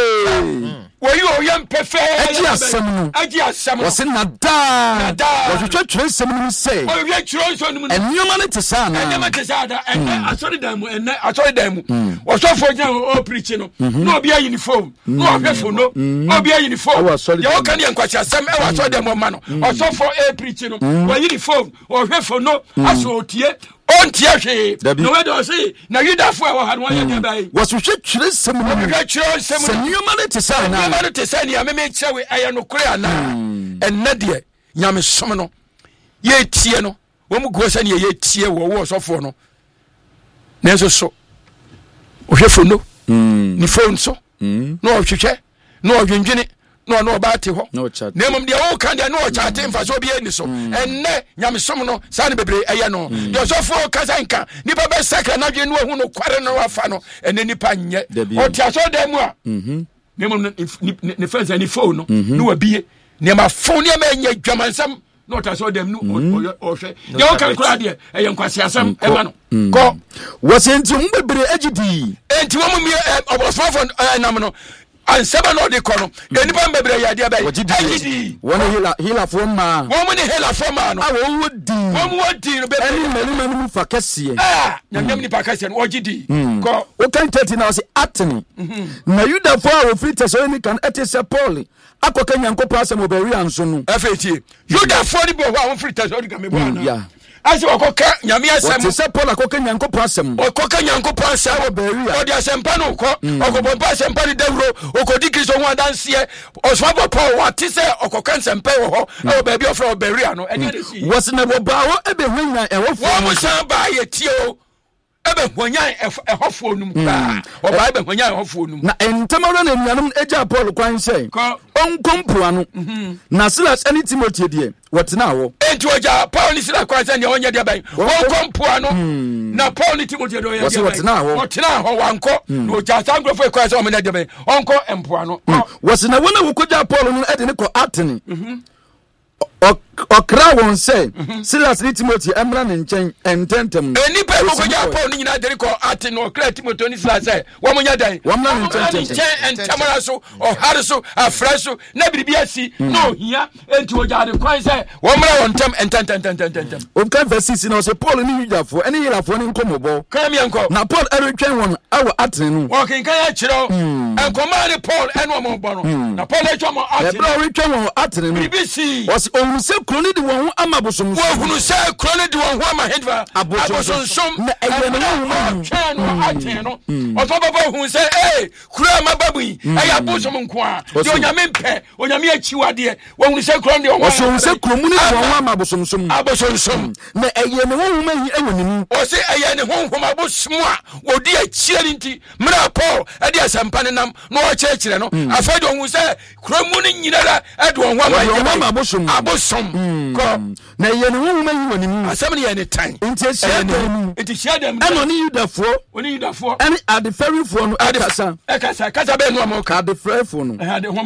pɛfɛ wɔyi wɔyam pɛfɛ ɛgye asɛm no ɛgye asɛm no wɔse nada wɔhwehwɛ twerɛ sɛm no sɛ wɔhwehwɛ twerɛ sɛm no ɛnneɛma no te saa na ɛnneɛma te saa da ɛnɛ asɔre dan mu ɛnɛ asɔre dan mu wɔsɔfo gyina hɔ ɔpirikyi no na obi ayi ne fom na ɔhwɛ fo no na obi ayi ne fom deɛ wɔka ne yɛ nkwasi asɛm ɛwɔ asɔre dan mu ɔma no ɔsɔfo ɛpirikyi no wɔyi ne fom ɔhwɛ fo no asɔ otie ontie hwe no we do say na yudafo a wo ha no yɛ ne bai wɔhwehwɛ twerɛ sɛm no wɔhwehwɛ twerɛ sɛm no nneɛma no te saa na nneɛma no te saa ne ameme kyerɛ we ɛyɛ no kore ana ɛnɛ deɛ nyame som no yɛ tie no wɔn mu go sɛ ne yɛ tie wɔ wo sɔfo no nanso so wɔhwɛ fo no ni phone so no wɔhwehwɛ no wɔdwendwene no no ba te ho na mom de wo kan de no chate mfa so bi ani so enne nyamesom no sa ne bebre eye no de sofo kasanka nipa be sakra na dwe no hu no kware no wafa no enne nipa nye o ti aso da mu a mhm na mom ne fence ni phone no no wa bie ne ma phone ne ma nya dwamansam no ta so dem no o hwe de wo kan kura de eye nkwase asam e ma no ko wasentum bebre agidi enti wo mu obosofo nam no ansaba no de kono enipa mbebre ya dia bai agidi wona hila hila foma wo ne hila foma no awo wodi wo wodi no bebre eni mani mani fa kase ah nyam ni pa kase no ogidi ko o kan thirty na say atini na yuda fo a wo free Thessalonica ete se Paul akoka nyankopɔ asɛm obɛwi anso no afetie yuda fo ni bo ho a wo free Thessalonica me bo ana asi wakoka nyame asɛm wɔte sɛ Paul akoka nyankopɔ asɛm ɔkoka nyankopɔ asɛm wɔ baawi a ɔde asɛmpa no kɔ ɔkɔbɔmpa asɛmpa no dawuro ɔkɔdi Kristo ho adanseɛ ɔsomabɔ Paul wɔte sɛ ɔkɔka nsɛmpa wɔ hɔ ɛwɔ baabi ɔfrɛ wɔ baawi a no ɛdeɛ de si wɔse na wɔbaa hɔ ɛbɛhwa nya ɛhɔfoɔ wɔ mo san baa yɛtie o ɛbɛhwanyan ɛhɔfoɔ no mu paa ɔbaa ɛbɛhwanyan ɛhɔfoɔ no mu na ntamara na nnuanom agya Paul kwan sɛ ɔnkɔ mpoa no na Silas ne Timothy deɛ wɔtena hɔ enti ɔgya Paul ne Silas kwan sɛ neɛ ɔnyɛ deɛ bɛn wɔnkɔ mpoa no na Paul ne Timothy deɛ ɔyɛ deɛ bɛn wɔtena hɔ wankɔ na ɔgya saa nkurɔfoɔ kwan sɛ ɔmɛnyɛ deɛ bɛn ɔnkɔ mpoa no wɔse na wɔn a wɔkɔgya Paul no ɛde ne kɔ Atene ɔkra wɔn sɛ Silas ne Timothy ɛmmra ne nkyɛn ɛntɛntɛm enipa ɛkɔkɔgya Paul no nyinaa de ne kɔ Atene na ɔkra Timothy ne Silas sɛ wɔmonyɛ dan wɔmmra ne nkyɛn ɛntɛmara so ɔhare so afrɛ so na biribi asi na ɔhia enti ɔgya de kwan sɛ wɔmmra wɔn ntɛm ɛntɛntɛntɛntɛntɛm ɔka verse six na ɔsɛ Paul ne Yudafoɔ ɛne Yelafoɔ ne nkɔmmɔbɔ kan miɛnkɔ na Paul ɛretwɛn wɔn awɔ Atene no wɔkenkan akyerɛ ɛnkɔmaa ne Paul ɛne ɔmɔbɔ no na Paul atwa mɔ Atene ɛberɛ a ɔretwɛn wɔn wɔ Atene no biribi si ɔsɛ wɔhunu sɛ kuro no de wɔn ho ama bosom wɔhunu sɛ kuro no de wɔn ho ama hedva abosonsom na ɛyɛ ne honhom twɛn no atɛn no ɔtɔ bɛbɔ hu sɛ ee kuro a maba bu yi ɛyɛ abosom nko a deɛ onyame mpɛ onyame akyiwadeɛ wɔhunu sɛ kuro no de wɔn ho wɔhunu sɛ kuro mu no de wɔn ho ama abosonsom abosonsom na ɛyɛ ne honhom ayi ɛwɔ ne mu ɔsɛ ɛyɛ ne honhom abosom a wɔdi akyire no nti mmerɛ Paul ɛde asɛmpa ne nam na ɔkyerɛkyerɛ no afei de ɔhu sɛ kuro mu no nyinara ɛde wɔn ho ama abosom abosom kɔ na ɛyɛ ne honhom ayi wɔ ne mu asɛm no yɛ ne tan nti ahyia dɛm nti hyia dɛm ɛna ɔne Yudafoɔ ɔne Yudafoɔ ɛne adefɛrifoɔ no ɛkasa ɛkasa kasa bɛɛ no ɔmo ka adefɛrifoɔ no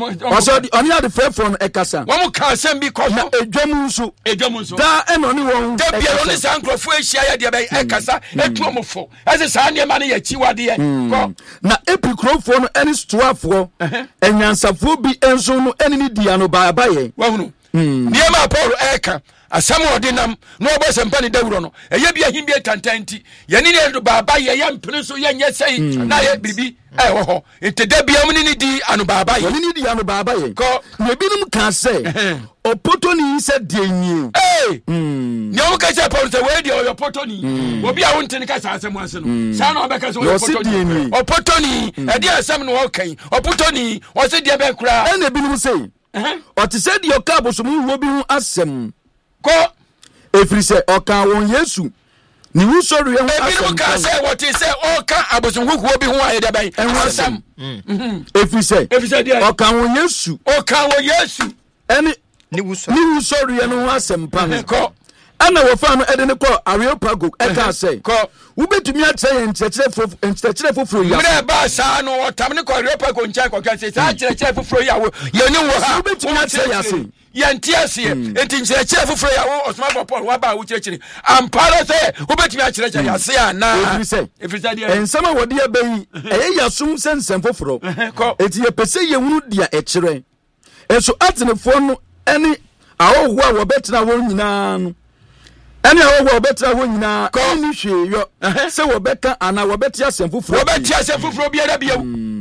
ɔsɛ ɔne adefɛrifoɔ no ɛkasa wɔn ka asɛm bi kɔ so na edwam nso edwam nso daa ɛna ɔne wɔn da bia ɔne saa nkurɔfoɔ ahyia yɛ deɛ bɛyɛ ɛkasa etu ɔmo fo ɛsɛ saa nneɛma no yɛ akyiwadeɛ kɔ na epikurofoɔ no ɛne stoafoɔ ɛnyansafoɔ bi nso no ɛne ne dia no baabayɛ wɔhunu nneɛma a Paul ɛɛka asɛm a ɔde nam na ɔbɔ sɛmpa ne dawuro no ɛyɛ bi ahim bi tantan nti yɛne ne do baabayɛ yɛ mpene so yɛnyɛ sɛi na yɛ biribi ɛwɔ hɔ nti da bia mu ne ne di ano baabayɛ yɛne ne di ano baabayɛ kɔ na ebinom ka sɛ ɔpotoni sɛ deɛ nyie ee nea ɔmo ka sɛ Paul sɛ wɔyɛ deɛ ɔyɛ ɔpotoni obi a wonte ne ka saa asɛm ase no saa na ɔbɛka sɛ ɔyɛ ɔpotoni ɔpotoni ɛde asɛm no wɔkan ɔpotoni ɔsɛ deɛ bɛ koraa ɛna ebinom sɛ ɔte sɛ deɛ ɔka abosom huo bi ho asɛm kɔ ɛfiri sɛ ɔka wɔn Yesu ne wusɔreɛ ho asɛm ebinom ka sɛ wɔte sɛ ɔka abosom huo bi ho ayɛ deɛ bɛn ɛho asɛm ɛfiri sɛ ɔka wɔn Yesu ɔka wɔn Yesu ɛne ne wusɔreɛ no ho asɛm pa no kɔ ɛna wɔfa no ɛde ne kɔ Areopago ɛka sɛ wobɛtumi akyerɛ yɛ nkyerɛkyerɛ foforɔ yi mmerɛ ba saa no ɔtam ne kɔ Areopago nkyɛn kɔka sɛ saa kyerɛkyerɛ foforɔ yi a yɛne wɔ ha wobɛtumi akyerɛ yɛ ase yɛnte aseɛ enti nkyerɛkyerɛ foforɔ yi a wo ɔsomafo Paul waba a wokyerɛkyerɛ ampara sɛ wobɛtumi akyerɛkyerɛ yɛ ase anaa ɛfiri sɛ ɛnsɛm a wɔde aba yi ɛyɛ yɛasom sɛ nsɛm foforɔ enti yɛpɛ sɛ yɛhunu deɛ ɛkyerɛ ɛnso atenefoɔ no ɛne ahɔhoɔ a wɔbɛtena hɔ nyinaa no ɛne ahɔhoɔ a wɔbɛtena hɔ nyinaa ɛne hwee yɔ sɛ wɔbɛka anaa wɔbɛte asɛm foforɔ wɔbɛte asɛm foforɔ biara biawo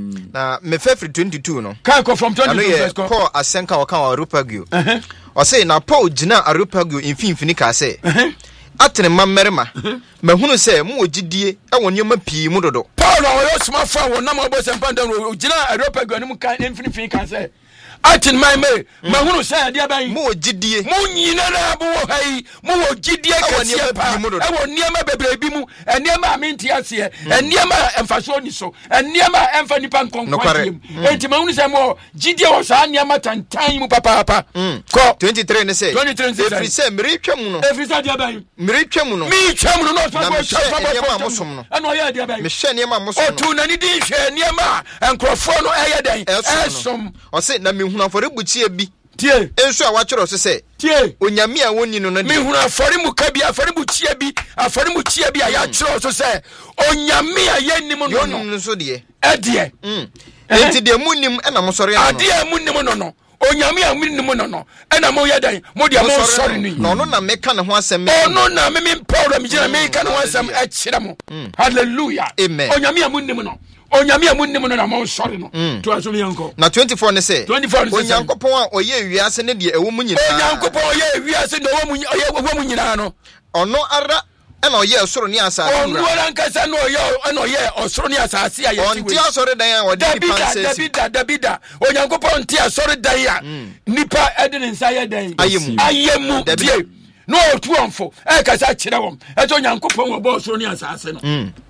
na mefɛ firi twenty-two no kan kɔ from twenty-two ano yɛ Paul asɛnka wɔka wɔ Areopago ɔsɛ na Paul gyina Areopago mfimfini kaa sɛ atene ma mmarima mahunu sɛ mowɔ gyidie ɛwɔ nneɛma pii mu dodo Paul a ɔyɛ ɔsomafo a wɔnam ɔbɔ sɛmpa ndam no gyina Areopago anim ka mfimfini kaa sɛ atin my me mahunu sɛ deɛ bɛn mo gyidie mo nyina na bo wɔ ha yi mo wɔ gyidie kɛseɛ pa ɛwɔ nneɛma bebree bi mu nneɛma a mente aseɛ nneɛma ɛmfasoɔ ni so nneɛma ɛmfa nipa nkɔnkɔn mu enti mahunu sɛ mo gyidie wɔ saa nneɛma tantan mu papaapa kɔ twenty-three ne sɛ twenty-three ne sɛ ɛfiri sɛ meretwa mu no ɛfiri sɛ deɛ bɛn meretwa mu no meretwa mu no na ɔsɔ bɔ nneɛma a mosom no ɛna ɔyɛ deɛ bɛn mehyɛ nneɛma a mosom no ɔtu n'ani di hwɛ nneɛma a nkurɔfoɔ no ɛyɛ dɛn ɛsom ɔse na mehunu afɔrebukyia bi tie enso a wakyerɛ so sɛ tie onyame a wonni no no me hunu afɔremuka bi afɔrebukyia bi afɔremukyia bi a yɛakyerɛ so sɛ onyame a yɛnnim no no no so deɛ ɛdeɛ enti deɛ munnim ɛna mosɔre no adeɛ munnim no no onyame a munnim no no ɛna moyɛ dan mo deɛ mo sɔre no na ɔno na meka ne ho asɛm ɔno na me me mpɔwra me gyina meka ne ho asɛm ɛkyerɛ mo hallelujah amen onyame a munnim no onyame a munnim no na mo sɔre no to aso me yanko na twenty-four ne sɛ twenty-four ne sɛ onyankopɔn a ɔyɛ wiase ne deɛ ɛwɔ mu nyinaa onyankopɔn ɔyɛ wiase ne ɛwɔ mu ɛwɔ mu nyinaa no ɔno ara ɛna ɔyɛ ɔsoro ne asase ɔno ara nkasa na ɔyɛ ɛna ɔyɛ ɔsoro ne asase a yɛsi wei ɔnte asɔre dan a ɔde nipa nsa si dabida dabida onyankopɔn nte asɔre dan a nipa ɛde ne nsa yɛ dan ayɛ mu ayɛ mu die na ɔtu ɔmfo ɛkasa kyerɛ wɔm ɛtɔ onyankopɔn wɔ bɔ ɔsoro ne asase no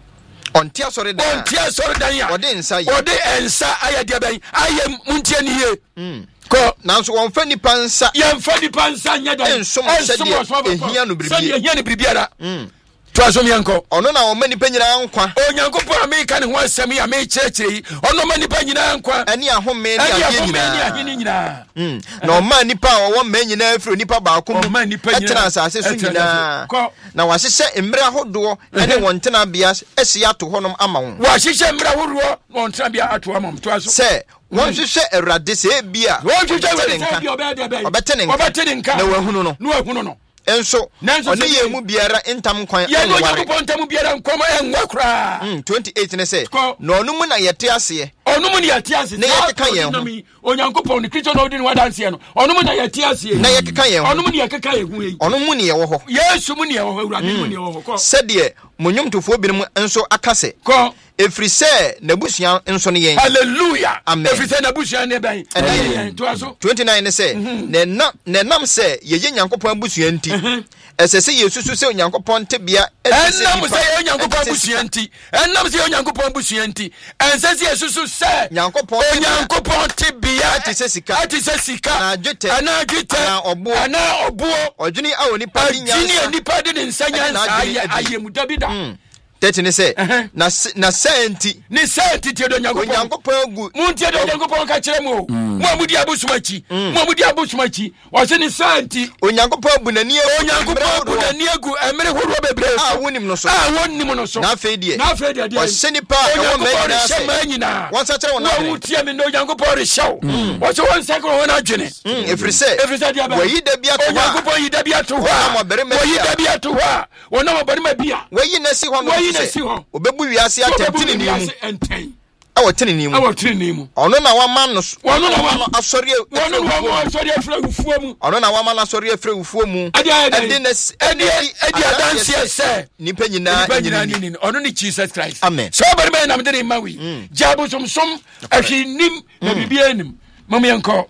ɔnte asɔre dan ɔnte asɔre dan a ɔde nsa yɛ ɔde nsa ayɛ deɛ bɛn ayɛ muntie ne yie kɔ nanso wɔmfa nipa nsa yɛmfa nipa nsa nyɛ dan ɛnsom sɛdeɛ ɛhia no biribi sɛdeɛ ɛhia no biribiara to asom yɛnkɔ ɔno na ɔma nipa nyinaa nkwa onyankopɔn a meka ne ho asɛm yi a mekyerɛkyerɛ yi ɔno ɔma nipa nyinaa nkwa ɛne ahome ne adeɛ nyinaa na ɔma nipa a wɔwɔ mmaa nyinaa firi nipa baako mu ɛtena asase so nyinaa na wahyehyɛ mmerɛ ahodoɔ ɛne wɔn tenabea asi ato hɔnom ama wo wahyehyɛ mmerɛ ahodoɔ na wɔn tenabea ato ama wo to aso sɛ wɔnhwehwɛ Awurade sɛ ebi a ɔbɛte ne nka na wahunu no na wahunu no enso ɔne yɛ mu biara ntam kwan yɛ no Onyankopɔn ntam biara nkɔm ɛnwa koraa twenty-eight ne sɛ na ɔno mu na yɛte aseɛ ɔno mu na yɛte aseɛ na yɛkeka yɛn ho onyankopɔn ne kristo na odi ne wadanseɛ no ɔno mu na yɛte aseɛ na yɛkeka yɛn ho ɔno mu ne yɛkeka yɛn ho yi ɔno mu ne yɛwɔ hɔ yesu mu ne yɛwɔ hɔ awurade mu ne yɛwɔ hɔ kɔ sɛdeɛ mo nnwomtofoɔ binom nso aka sɛ kɔ ɛfiri sɛ n'abusua nso ne yɛn hallelujah amen ɛfiri sɛ n'abusua ne bɛn ɛnɛ yɛn toa so twenty-nine ne sɛ na ɛnam sɛ yɛyɛ nyankopɔn abusua nti ɛsɛ sɛ yɛsusu sɛ onyankopɔn tebea ɛnam sɛ yɛyɛ onyankopɔn abusua nti ɛnam sɛ yɛyɛ onyankopɔn abusua nti ɛnsɛ sɛ yɛsusu sɛ onyankopɔn tebea ɛte sɛ sika ɛte sɛ sika anaa dwetɛ anaa dwetɛ anaa ɔboɔ anaa ɔboɔ ɔdwene a onipa de nyansa ɔdwene a nipa de ne nsa nyansa ayɛ ayɛ mu dabi da tɛti ne sɛ na na sɛ nti ne sɛ nti tie do onyankopɔn agu mu ntie do onyankopɔn ka kyerɛ mu o mu a mudi abosom akyi mu a mudi abosom akyi ɔse ne sɛ nti onyankopɔn abu n'ani onyankopɔn abu n'ani agu ɛmere horoɔ bebree a wonim no so a wonim no so na afei deɛ na afei deɛ wɔhyɛ nipa a ɛwɔ mmaa nyinaa wɔn nsa kyerɛ wɔn adwene wɔn tie me na onyankopɔn rehyɛ wo wɔsɛ wɔn nsa kyerɛ wɔn adwene ɛfiri sɛ ɛfiri sɛ deɛ wɔyi da bi ato hɔ a onyankopɔn yi da bi ato hɔ a wɔyi da bi ato hɔ a wɔnam ɔbarima bi a wɔyi na si hɔ no wɔyi na si hɔ bu wiase atɛntene ni mu ɛwɔ tenene mu ɛwɔ tenene mu ɔno na wama no ɔno na wama asɔre ɔno na wama asɔre afra wufuo mu ɔno na wama asɔre afra wufuo mu ɛde na ɛde ɛde adanseɛ sɛ nipa nyinaa nipa nyinaa ni ɔno ne Jesus Christ amen so bari bɛyɛ nam de ne ma wi jabo somsom ahwe nim na bibia nim mom yɛnkɔ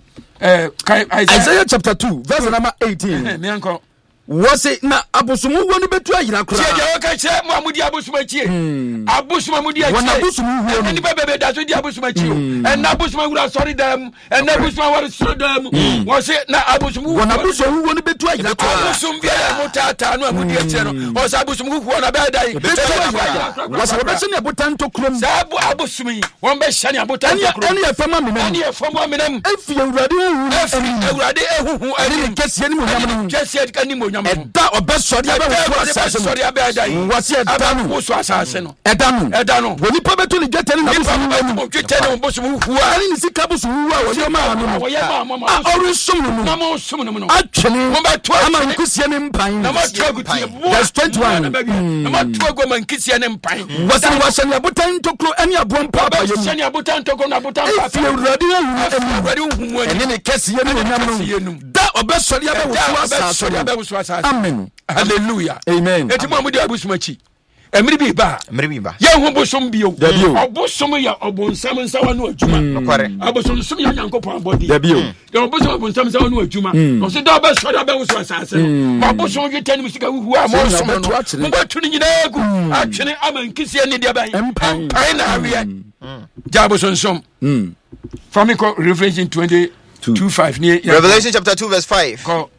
Isaiah chapter two verse number eighteen me yɛnkɔ wɔse na abosomu wo no betu ayira kora tie deɛ wɔka kyerɛ mo amudi abosom akyi abosom amudi akyi wɔna abosom wo no nipa bebe da so di abosom akyi ɛna abosom awura sɔre dam ɛna abosom awura sɔre dam wɔse na abosom wo wɔna abosom wo no betu ayira kora abosom bia na mo tata no amudi akyi no wɔse abosom wo na bɛda yi betu ayira wɔse wɔbɛhyɛ ne abotan tokrom saa abo abosom yi wɔn bɛhyɛ ne abotan tokrom ɛne ɛfam amena ɛne ɛfam amena mu ɛfi awurade hu ɛfi awurade ehuhu ɛne kɛseɛ ne mo nyam no kɛseɛ ka ni mo ɛda ɔbɛsɔre abɛwo asase no wɔse ɛda no woso asase no ɛda no ɛda no wɔnipa bɛto ne dwetɛ ne nabosom mu dwetɛ ne bosom huwa ɛne ne sika bosom huwa a wɔde ɔmaa no no a ɔresom no na mo som no no atwene mo ama nkosia ne mpan na mo to agutie verse twenty-one na mo to agu ama nkosia ne mpan wɔse wɔhyɛ ne abotan ntokuro ɛne aboɔ mpa pa yɛ mu wɔhyɛ ne abotan ntokuro na abotan mpa ɛfi awurade awurade hu mu ɛne ne kɛseɛ ne onyam no da ɔbɛsɔre abɛwo so asase amen hallelujah amen eti mo amudi abosom akyi emiri bi ba emiri bi ba ye ho bosom bio obosom ya obonsam nsawa no adwuma nokare abosom som ya nyankopɔn abodi da bio ye obosom obonsam nsawa no adwuma no se da ba so da ba wo so asase no ma abosom ye tani musika huhu a mo som no mo ba tuni nyina gu atwene ama nkisia ne dia ban empan na awie ja abosom som from Revelation twenty-two five near Revelation chapter two verse five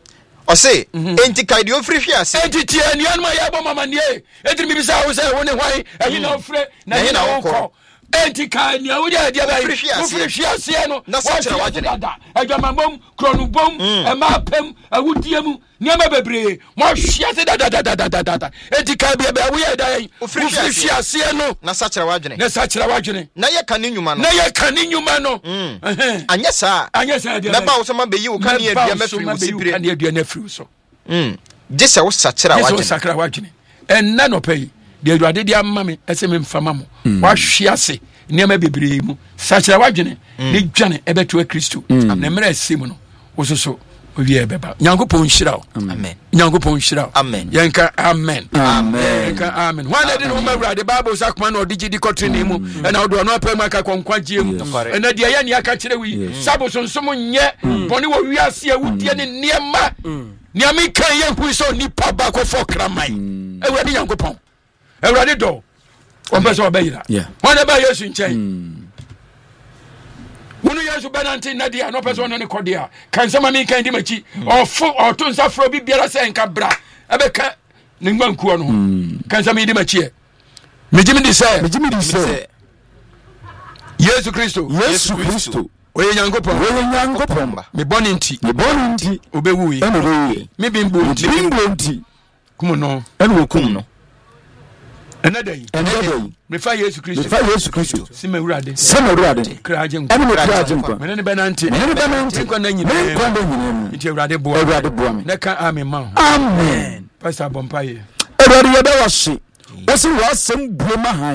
ɔse enti kae deɛ ɔfiri hwe ase enti tie nnuanom a yɛbɔ mamanneɛ ɛtiri mibisa wo sɛ wo ne hwan ɛhe na wofrɛ na ɛhe na wokɔ enti kae nea wode adeɛ bɛyi wofiri hwe aseɛ no wɔhwe dada adwamammom kuronobom ɛma apam awudie mu nneɛma bebree mohwe ase dadadadadada enti kae biabia woyɛ da yɛn wofiri hwe aseɛ no na sakyerɛ w'adwene na sakyerɛ w'adwene na yɛka ne nnwuma no na yɛka ne nnwuma no anyɛ saa anyɛ saa deɛ mɛba wo sɛ mabɛyi wo kane adua mafiri wo sibire kane adua no afiri wo so gye sɛ wo sakyerɛ w'adwene sakra w'adwene ɛnna nɔpɛ yi deɛ awurade de ama me ɛsɛ memfama mo wahwe ase nneɛma bebree mu sakyerɛ w'adwene ne dwane ɛbɛtoa kristo na mmerɛ ɛsɛ mu no wo so so owie bɛba nyankopɔn nhyira wo amen nyankopɔn nhyira wo amen yɛnka amen amen yɛnka amen hwan na de ne ho ma awurade bible sa koma na ɔde gye di kɔtene mu ɛna wode ɔno apɛ mu aka kɔnkwagyeɛ mu ɛna deɛ yɛ ne aka kyerɛ wo yi sɛ abosonsom nyɛ bɔne wɔ wiase a wodie ne nneɛma nneɛma ka yɛhui sɛ onipa baakɔfɔ kraman awurade nyankopɔn awurade dɔ ɔmpɛ sɛ ɔbɛyera hwan na ba yesu nkyɛn wonu yesu bɛnante nnade a na ɔpɛ sɛ ɔno ne kɔde a ka nsɛm a menka ndi makyi ɔfo ɔto nsa frɛ bi biara sɛ nka bra ɛbɛka ne nguankuɔ no ho ka nsɛm yɛdi makyiɛ megye me di sɛ yesu kristo yesu kristo oye nyankopɔn oye nyankopɔn me bɔne nti me bɔne nti obɛwui ɛna obɛwui me bimbo nti bimbo nti kum no ɛna wɔkum no ɛnɛ da yi ɛnɛ da yi mefa yesu kristo mefa yesu kristo sima awurade sima awurade kraagye nkwa ɛne me kraagye nkwa mene ne bɛnante mene ne bɛnante nkwa na nyina nkwa na nyina nti awurade boa awurade boa me na ka amen ma ho amen pastor bompaye awurade yɛbɛ wɔ hye wɔsi wɔasɛm bue ma han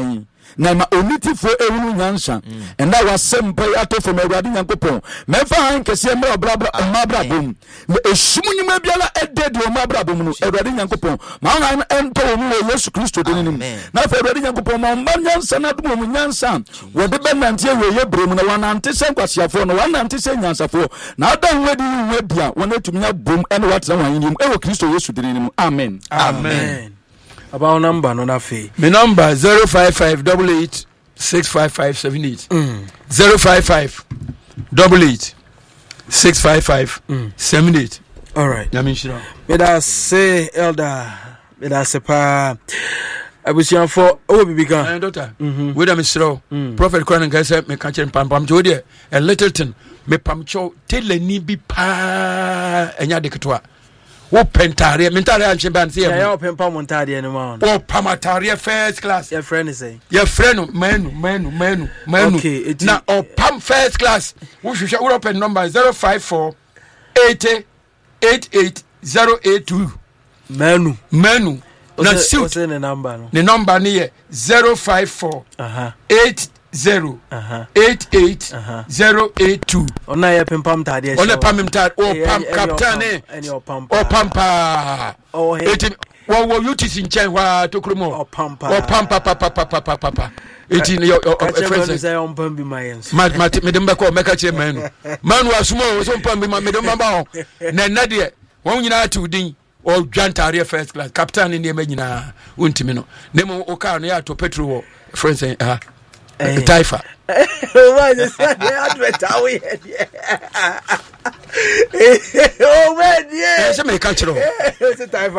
na ma onitifo ehunu nyansa enda wasem pa ato from Awurade Nyankopɔn mefa han kese mra brabra mabra bom esum nyuma biala edde de mabra bom no Awurade Nyankopɔn ma han ento mu Yesu Kristo de nim na fa Awurade Nyankopɔn ma mba nyansa na dum mu nyansa wo de benante we ye brem na wanante se nkwasiafo no wanante se nyansafo na ada nwedi nwedia wona tumnya bom ene watena wanyinim e wo Kristo Yesu de nim amen amen about number no na fe me number zero five five eight eight six five five seven eight mm. zero five five eight eight six five five seven eight. All right. Yamin shira. Me da say elder. Me da say pa. Abusian for oh bibi kan. My daughter. We da me shira. Prophet Kwanan guy say me kan chen pam pam jo there. A little thing. Me pam cho tell ni bi pa enya de ketwa. Wo pentare mentare anche ban say. Ya pempa montare no ma. Wo pamatare first class. Your friend is say. Your friend menu menu menu menu. Okay. Na o pam first class. Wo hwehwe European number zero five four eight eight eight zero eight two. Menu. Menu. Na suit. What's the number? No? The number ni zero five four uh-huh. eight zero uh-huh. eight eight uh-huh. zero eight two. Ona ye pempam tade. Ona pam tade. O pam captain eh. O pam. O pampa. Oh he. Wo wo you tis in chen wa tokromo. O pampa. O pampa pa pa pa pa pa pa pa. Eti your friends say on pam bi mayens. Mat mat me dem ba ko meka che manu. Manu asumo so pam bi ma me dem ba ho. Na na de won nyina ati udin. O dwantare first class captain ni ema nyina wontimi no nemo o car no ya to petrol wo friends eh ah taifa o ma je say advert awe here oh man yeah say me ka kiro o say taifa